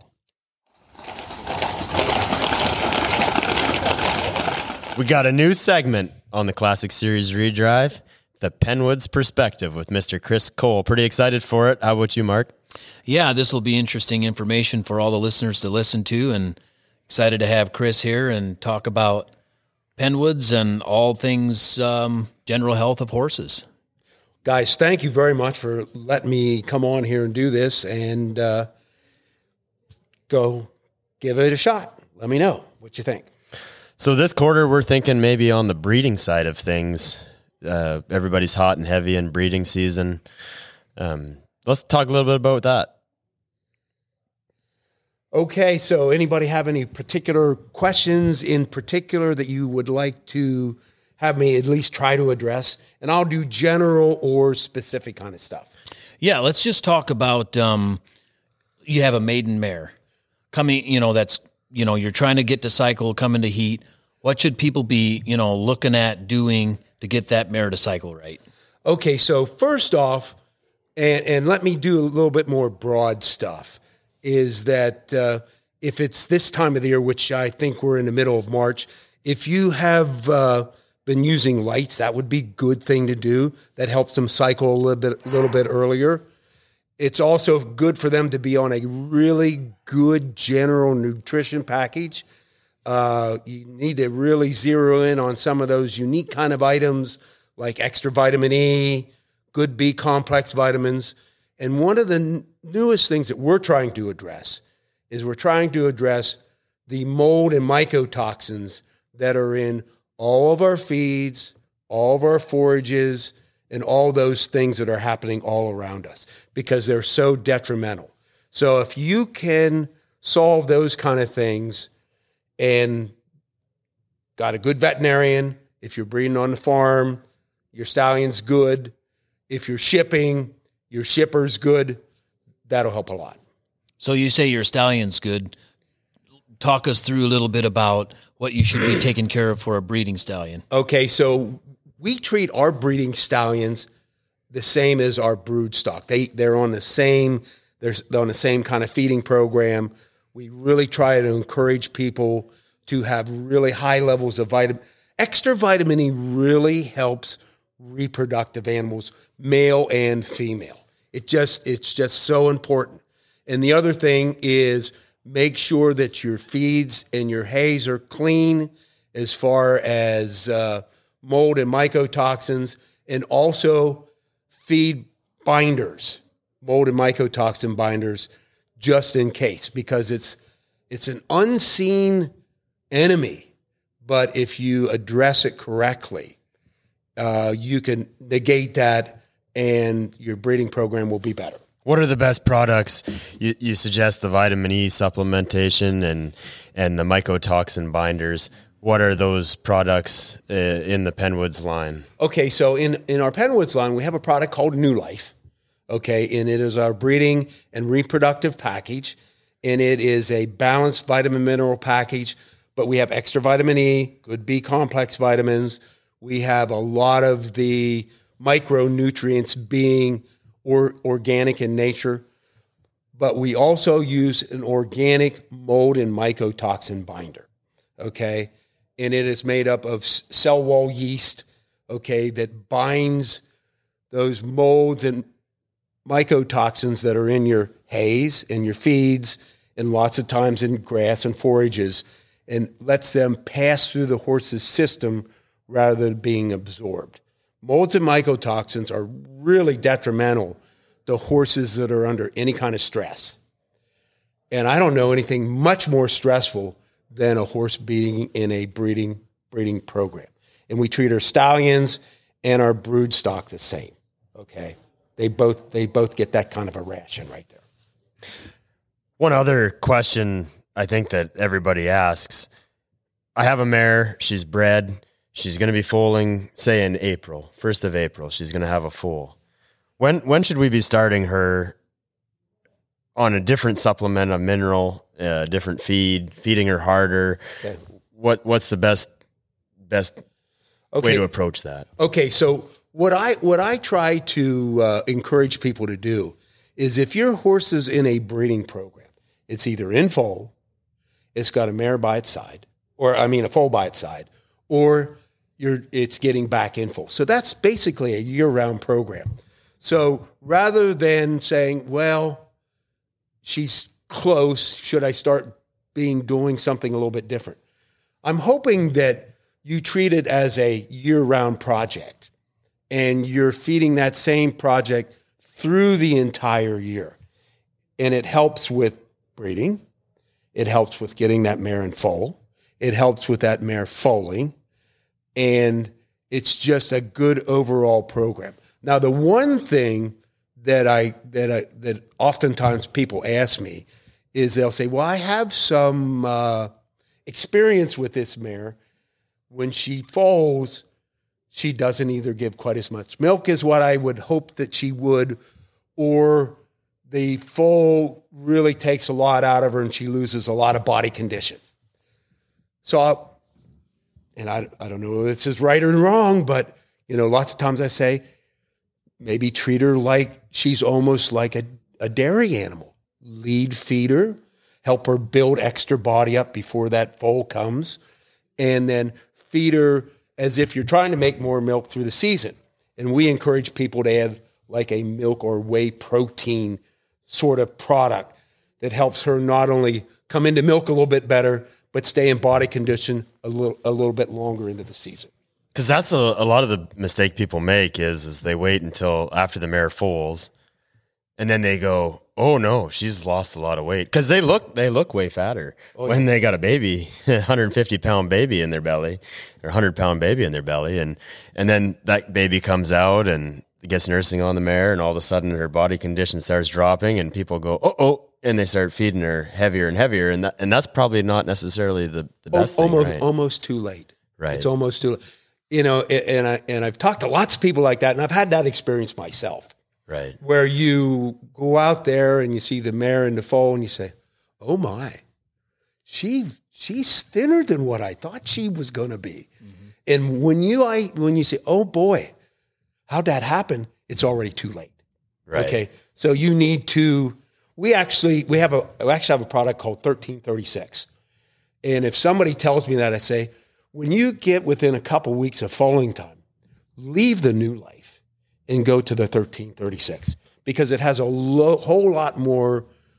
We got a new segment on the Classic Series Redrive, the Penwoods Perspective with Mister Chris Cole. Pretty excited for it. How about you, Mark? Yeah, this will be interesting information for all the listeners to listen to, and excited to have Chris here and talk about Penwoods and all things um, general health of horses. Guys, thank you very much for letting me come on here and do this and uh, go give it a shot. Let me know what you think. So this quarter, we're thinking maybe on the breeding side of things. Uh, everybody's hot and heavy in breeding season. Um, let's talk a little bit about that. Okay, so anybody have any particular questions in particular that you would like to have me at least try to address? And I'll do general or specific kind of stuff. Yeah, let's just talk about um, you have a maiden mare coming, you know, that's, you know, you're trying to get to cycle, come into heat. What should people be, you know, looking at doing to get that mare to cycle right? Okay, so first off, and, and let me do a little bit more broad stuff, is that uh, if it's this time of the year, which I think we're in the middle of March, if you have uh, been using lights, that would be a good thing to do. That helps them cycle a little bit, a little bit earlier. It's also good for them to be on a really good general nutrition package. Uh, you need to really zero in on some of those unique kind of items like extra vitamin E, good B complex vitamins. And one of the n- newest things that we're trying to address is we're trying to address the mold and mycotoxins that are in all of our feeds, all of our forages, and all those things that are happening all around us because they're so detrimental. So if you can solve those kind of things and got a good veterinarian, if you're breeding on the farm, your stallion's good. If you're shipping, your shipper's good. That'll help a lot. So you say your stallion's good. Talk us through a little bit about what you should be taking care of for a breeding stallion. Okay, so we treat our breeding stallions the same as our brood stock. They they're on the same they're, they're on the same kind of feeding program. We really try to encourage people to have really high levels of vitamin. Extra vitamin E really helps reproductive animals, male and female. It just it's just so important. And the other thing is Make sure that your feeds and your hays are clean as far as uh, mold and mycotoxins, and also feed binders, mold and mycotoxin binders, just in case, because it's it's an unseen enemy. But if you address it correctly, uh, you can negate that, and your breeding program will be better. What are the best products? You, you suggest the vitamin E supplementation and and the mycotoxin binders. What are those products uh, in the Penwoods line? Okay, so in, in our Penwoods line, we have a product called New Life. Okay, and it is our breeding and reproductive package, and it is a balanced vitamin mineral package. But we have extra vitamin E, good B complex vitamins. We have a lot of the micronutrients being or organic in nature, but we also use an organic mold and mycotoxin binder, okay? And it is made up of cell wall yeast, okay, that binds those molds and mycotoxins that are in your hays and your feeds and lots of times in grass and forages, and lets them pass through the horse's system rather than being absorbed. Molds and mycotoxins are really detrimental to horses that are under any kind of stress. And I don't know anything much more stressful than a horse being in a breeding breeding program. And we treat our stallions and our brood stock the same. Okay. They both they both get that kind of a ration right there. One other question I think that everybody asks. I have a mare, she's bred. She's going to be foaling, say, in April, first of April. She's going to have a foal. When when should we be starting her on a different supplement, a mineral, a different feed, feeding her harder? Okay. What what's the best best okay. way to approach that? Okay, so what I what I try to uh, encourage people to do is if your horse is in a breeding program, it's either in foal, it's got a mare by its side, or I mean a foal by its side, or you're, it's getting back in full. So that's basically a year-round program. So rather than saying, well, she's close, should I start being doing something a little bit different? I'm hoping that you treat it as a year-round project, and you're feeding that same project through the entire year. And it helps with breeding. It helps with getting that mare in foal. It helps with that mare foaling. And it's just a good overall program. Now, the one thing that I that I that oftentimes people ask me is they'll say, "Well, I have some uh, experience with this mare. When she foals, she doesn't either give quite as much milk as what I would hope that she would, or the foal really takes a lot out of her and she loses a lot of body condition." So I'll, and I, I don't know if this is right or wrong, but, you know, lots of times I say, maybe treat her like she's almost like a, a dairy animal. Lead feed her, help her build extra body up before that foal comes, and then feed her as if you're trying to make more milk through the season. And we encourage people to add like a milk or whey protein sort of product that helps her not only come into milk a little bit better, but stay in body condition a little a little bit longer into the season. Because that's a, a lot of the mistake people make is is they wait until after the mare foals, and then they go, "Oh no, she's lost a lot of weight." Because they look they look way fatter oh, when yeah. they got a baby, a one hundred fifty pound baby in their belly, or a one hundred pound baby in their belly, and and then that baby comes out and gets nursing on the mare, and all of a sudden her body condition starts dropping, and people go, "Oh oh." And they start feeding her heavier and heavier, and that, and that's probably not necessarily the, the best o- almost, thing, right? Almost too late. Right. It's almost too late. You know, and, I, and I've talked to lots of people like that, and I've had that experience myself. Right. Where you go out there and you see the mare in the foal, and you say, oh, my, she she's thinner than what I thought she was going to be. Mm-hmm. And when you I when you say, oh, boy, how'd that happen? It's already too late. Right. Okay, so you need to... We actually we have a we actually have a product called thirteen thirty-six, and if somebody tells me that, I say, when you get within a couple weeks of foaling time, leave the New Life and go to the thirteen thirty-six because it has a lo- whole lot more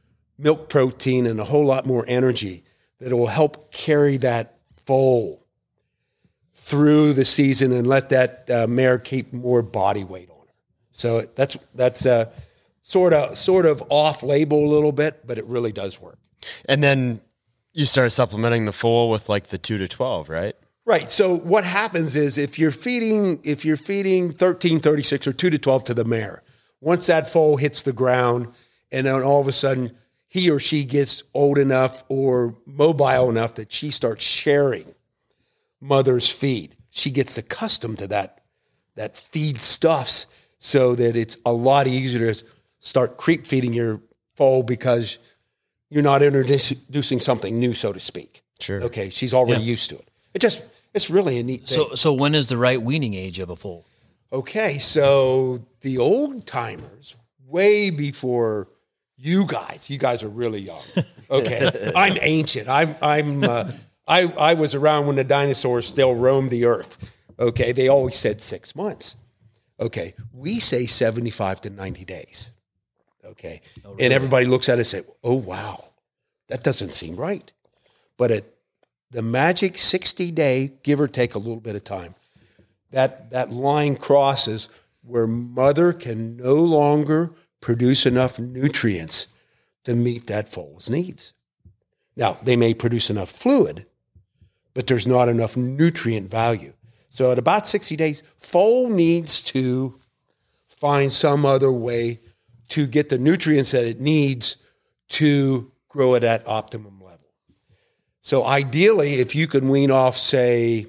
milk protein and a whole lot more energy that will help carry that foal through the season and let that uh, mare keep more body weight on her. So that's that's uh, sort of sort of off label a little bit, but it really does work. And then you start supplementing the foal with like the two to twelve, right? Right. So what happens is if you're feeding if you're feeding thirteen thirty-six or two to twelve to the mare, once that foal hits the ground, and then all of a sudden he or she gets old enough or mobile enough that she starts sharing mother's feed. She gets accustomed to that, that feed stuffs so that it's a lot easier to start creep feeding your foal because you're not introducing something new, so to speak. Sure. Okay. She's already Yeah. used to it. It just, it's really a neat thing. So, so when is the right weaning age of a foal? Okay. So the old timers, way before you guys, you guys are really young. Okay. I'm ancient. I'm, I'm, uh, I, I was around when the dinosaurs still roamed the earth. Okay. They always said six months. Okay. We say seventy-five to ninety days. Okay. Oh, really? And everybody looks at it and say, oh, wow, that doesn't seem right. But at the magic sixty day, give or take a little bit of time, that, that line crosses where mother can no longer produce enough nutrients to meet that foal's needs. Now, they may produce enough fluid, but there's not enough nutrient value. So at about sixty days, foal needs to find some other way to get the nutrients that it needs to grow it at optimum level. So ideally, if you can wean off, say,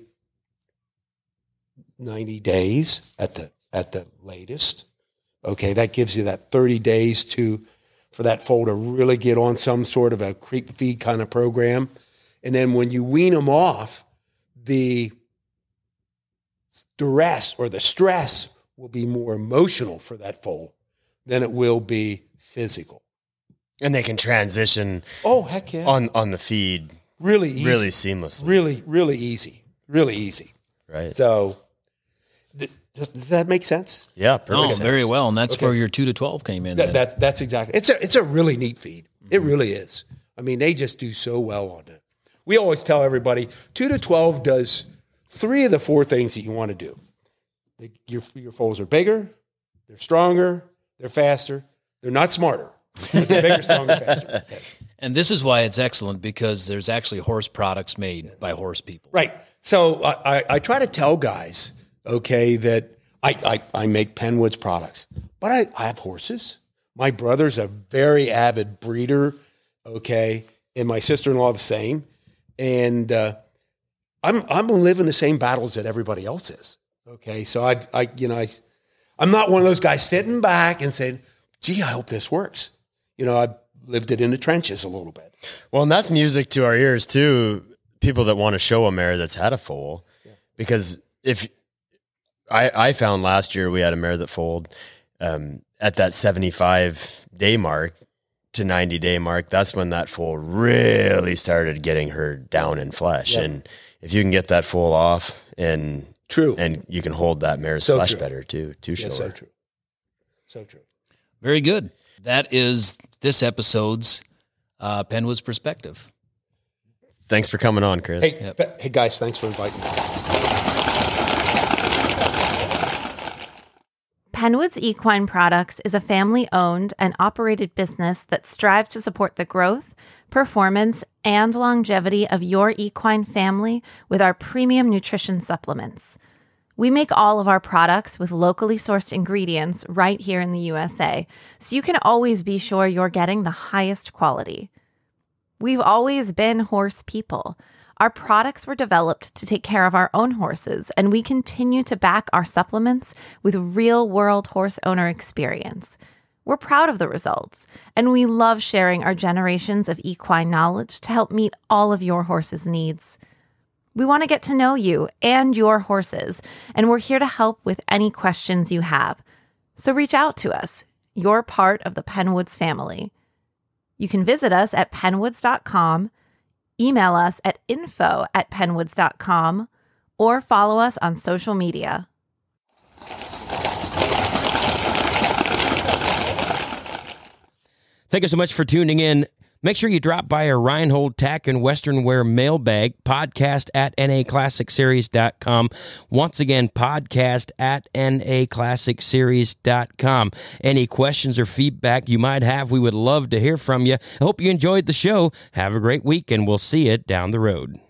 ninety days at the at the latest, okay, that gives you that thirty days to for that foal to really get on some sort of a creep feed kind of program. And then when you wean them off, the duress or the stress will be more emotional for that foal than it will be physical. And they can transition Oh, heck yeah. on, on the feed really easy. really seamlessly. Really, really easy. Really easy. Right. So th- does, does that make sense? Yeah, perfect Oh, sense. very well. And that's Okay. where your two to twelve came in. That, then. that's that's exactly. It's a it's a really neat feed. It really is. I mean, they just do so well on it. We always tell everybody two to twelve does three of the four things that you want to do. They, your your foals are bigger, they're stronger, they're faster, they're not smarter, but they're bigger, stronger, faster. Okay. And this is why it's excellent, because there's actually horse products made by horse people. Right. So I, I, I try to tell guys, okay, that I, I, I make Penwoods products, but I, I have horses. My brother's a very avid breeder, okay, and my sister-in-law the same. And uh, I'm I'm living the same battles that everybody else is. Okay, so I I you know I I'm not one of those guys sitting back and saying, "Gee, I hope this works." You know, I lived it in the trenches a little bit. Well, and that's music to our ears too. People that want to show a mare that's had a foal, yeah. Because if I I found last year we had a mare that foaled um, at that seventy-five day mark to ninety day mark. That's when that foal really started getting her down in flesh. Yeah. And if you can get that foal off and true, and you can hold that mare's so flesh true. better too, to show yeah, her. So true. So true. Very good. That is this episode's uh, Penwoods Perspective. Thanks for coming on, Chris. Hey, Yep. hey guys, thanks for inviting me. Penwoods Equine Products is a family-owned and operated business that strives to support the growth, performance, and longevity of your equine family with our premium nutrition supplements. We make all of our products with locally sourced ingredients right here in the U S A, so you can always be sure you're getting the highest quality. We've always been horse people. Our products were developed to take care of our own horses, and we continue to back our supplements with real-world horse owner experience. We're proud of the results, and we love sharing our generations of equine knowledge to help meet all of your horse's needs. We want to get to know you and your horses, and we're here to help with any questions you have. So reach out to us. You're part of the Penwoods family. You can visit us at penwoods dot com, email us at info at penwoods dot com, or follow us on social media. Thank you so much for tuning in Make sure you drop by our Reinhold Tack and Western Wear mailbag, podcast at N A Classic Series dot com. Once again, podcast at N A Classic Series dot com. Any questions or feedback you might have, we would love to hear from you. I hope you enjoyed the show. Have a great week, and we'll see you down the road.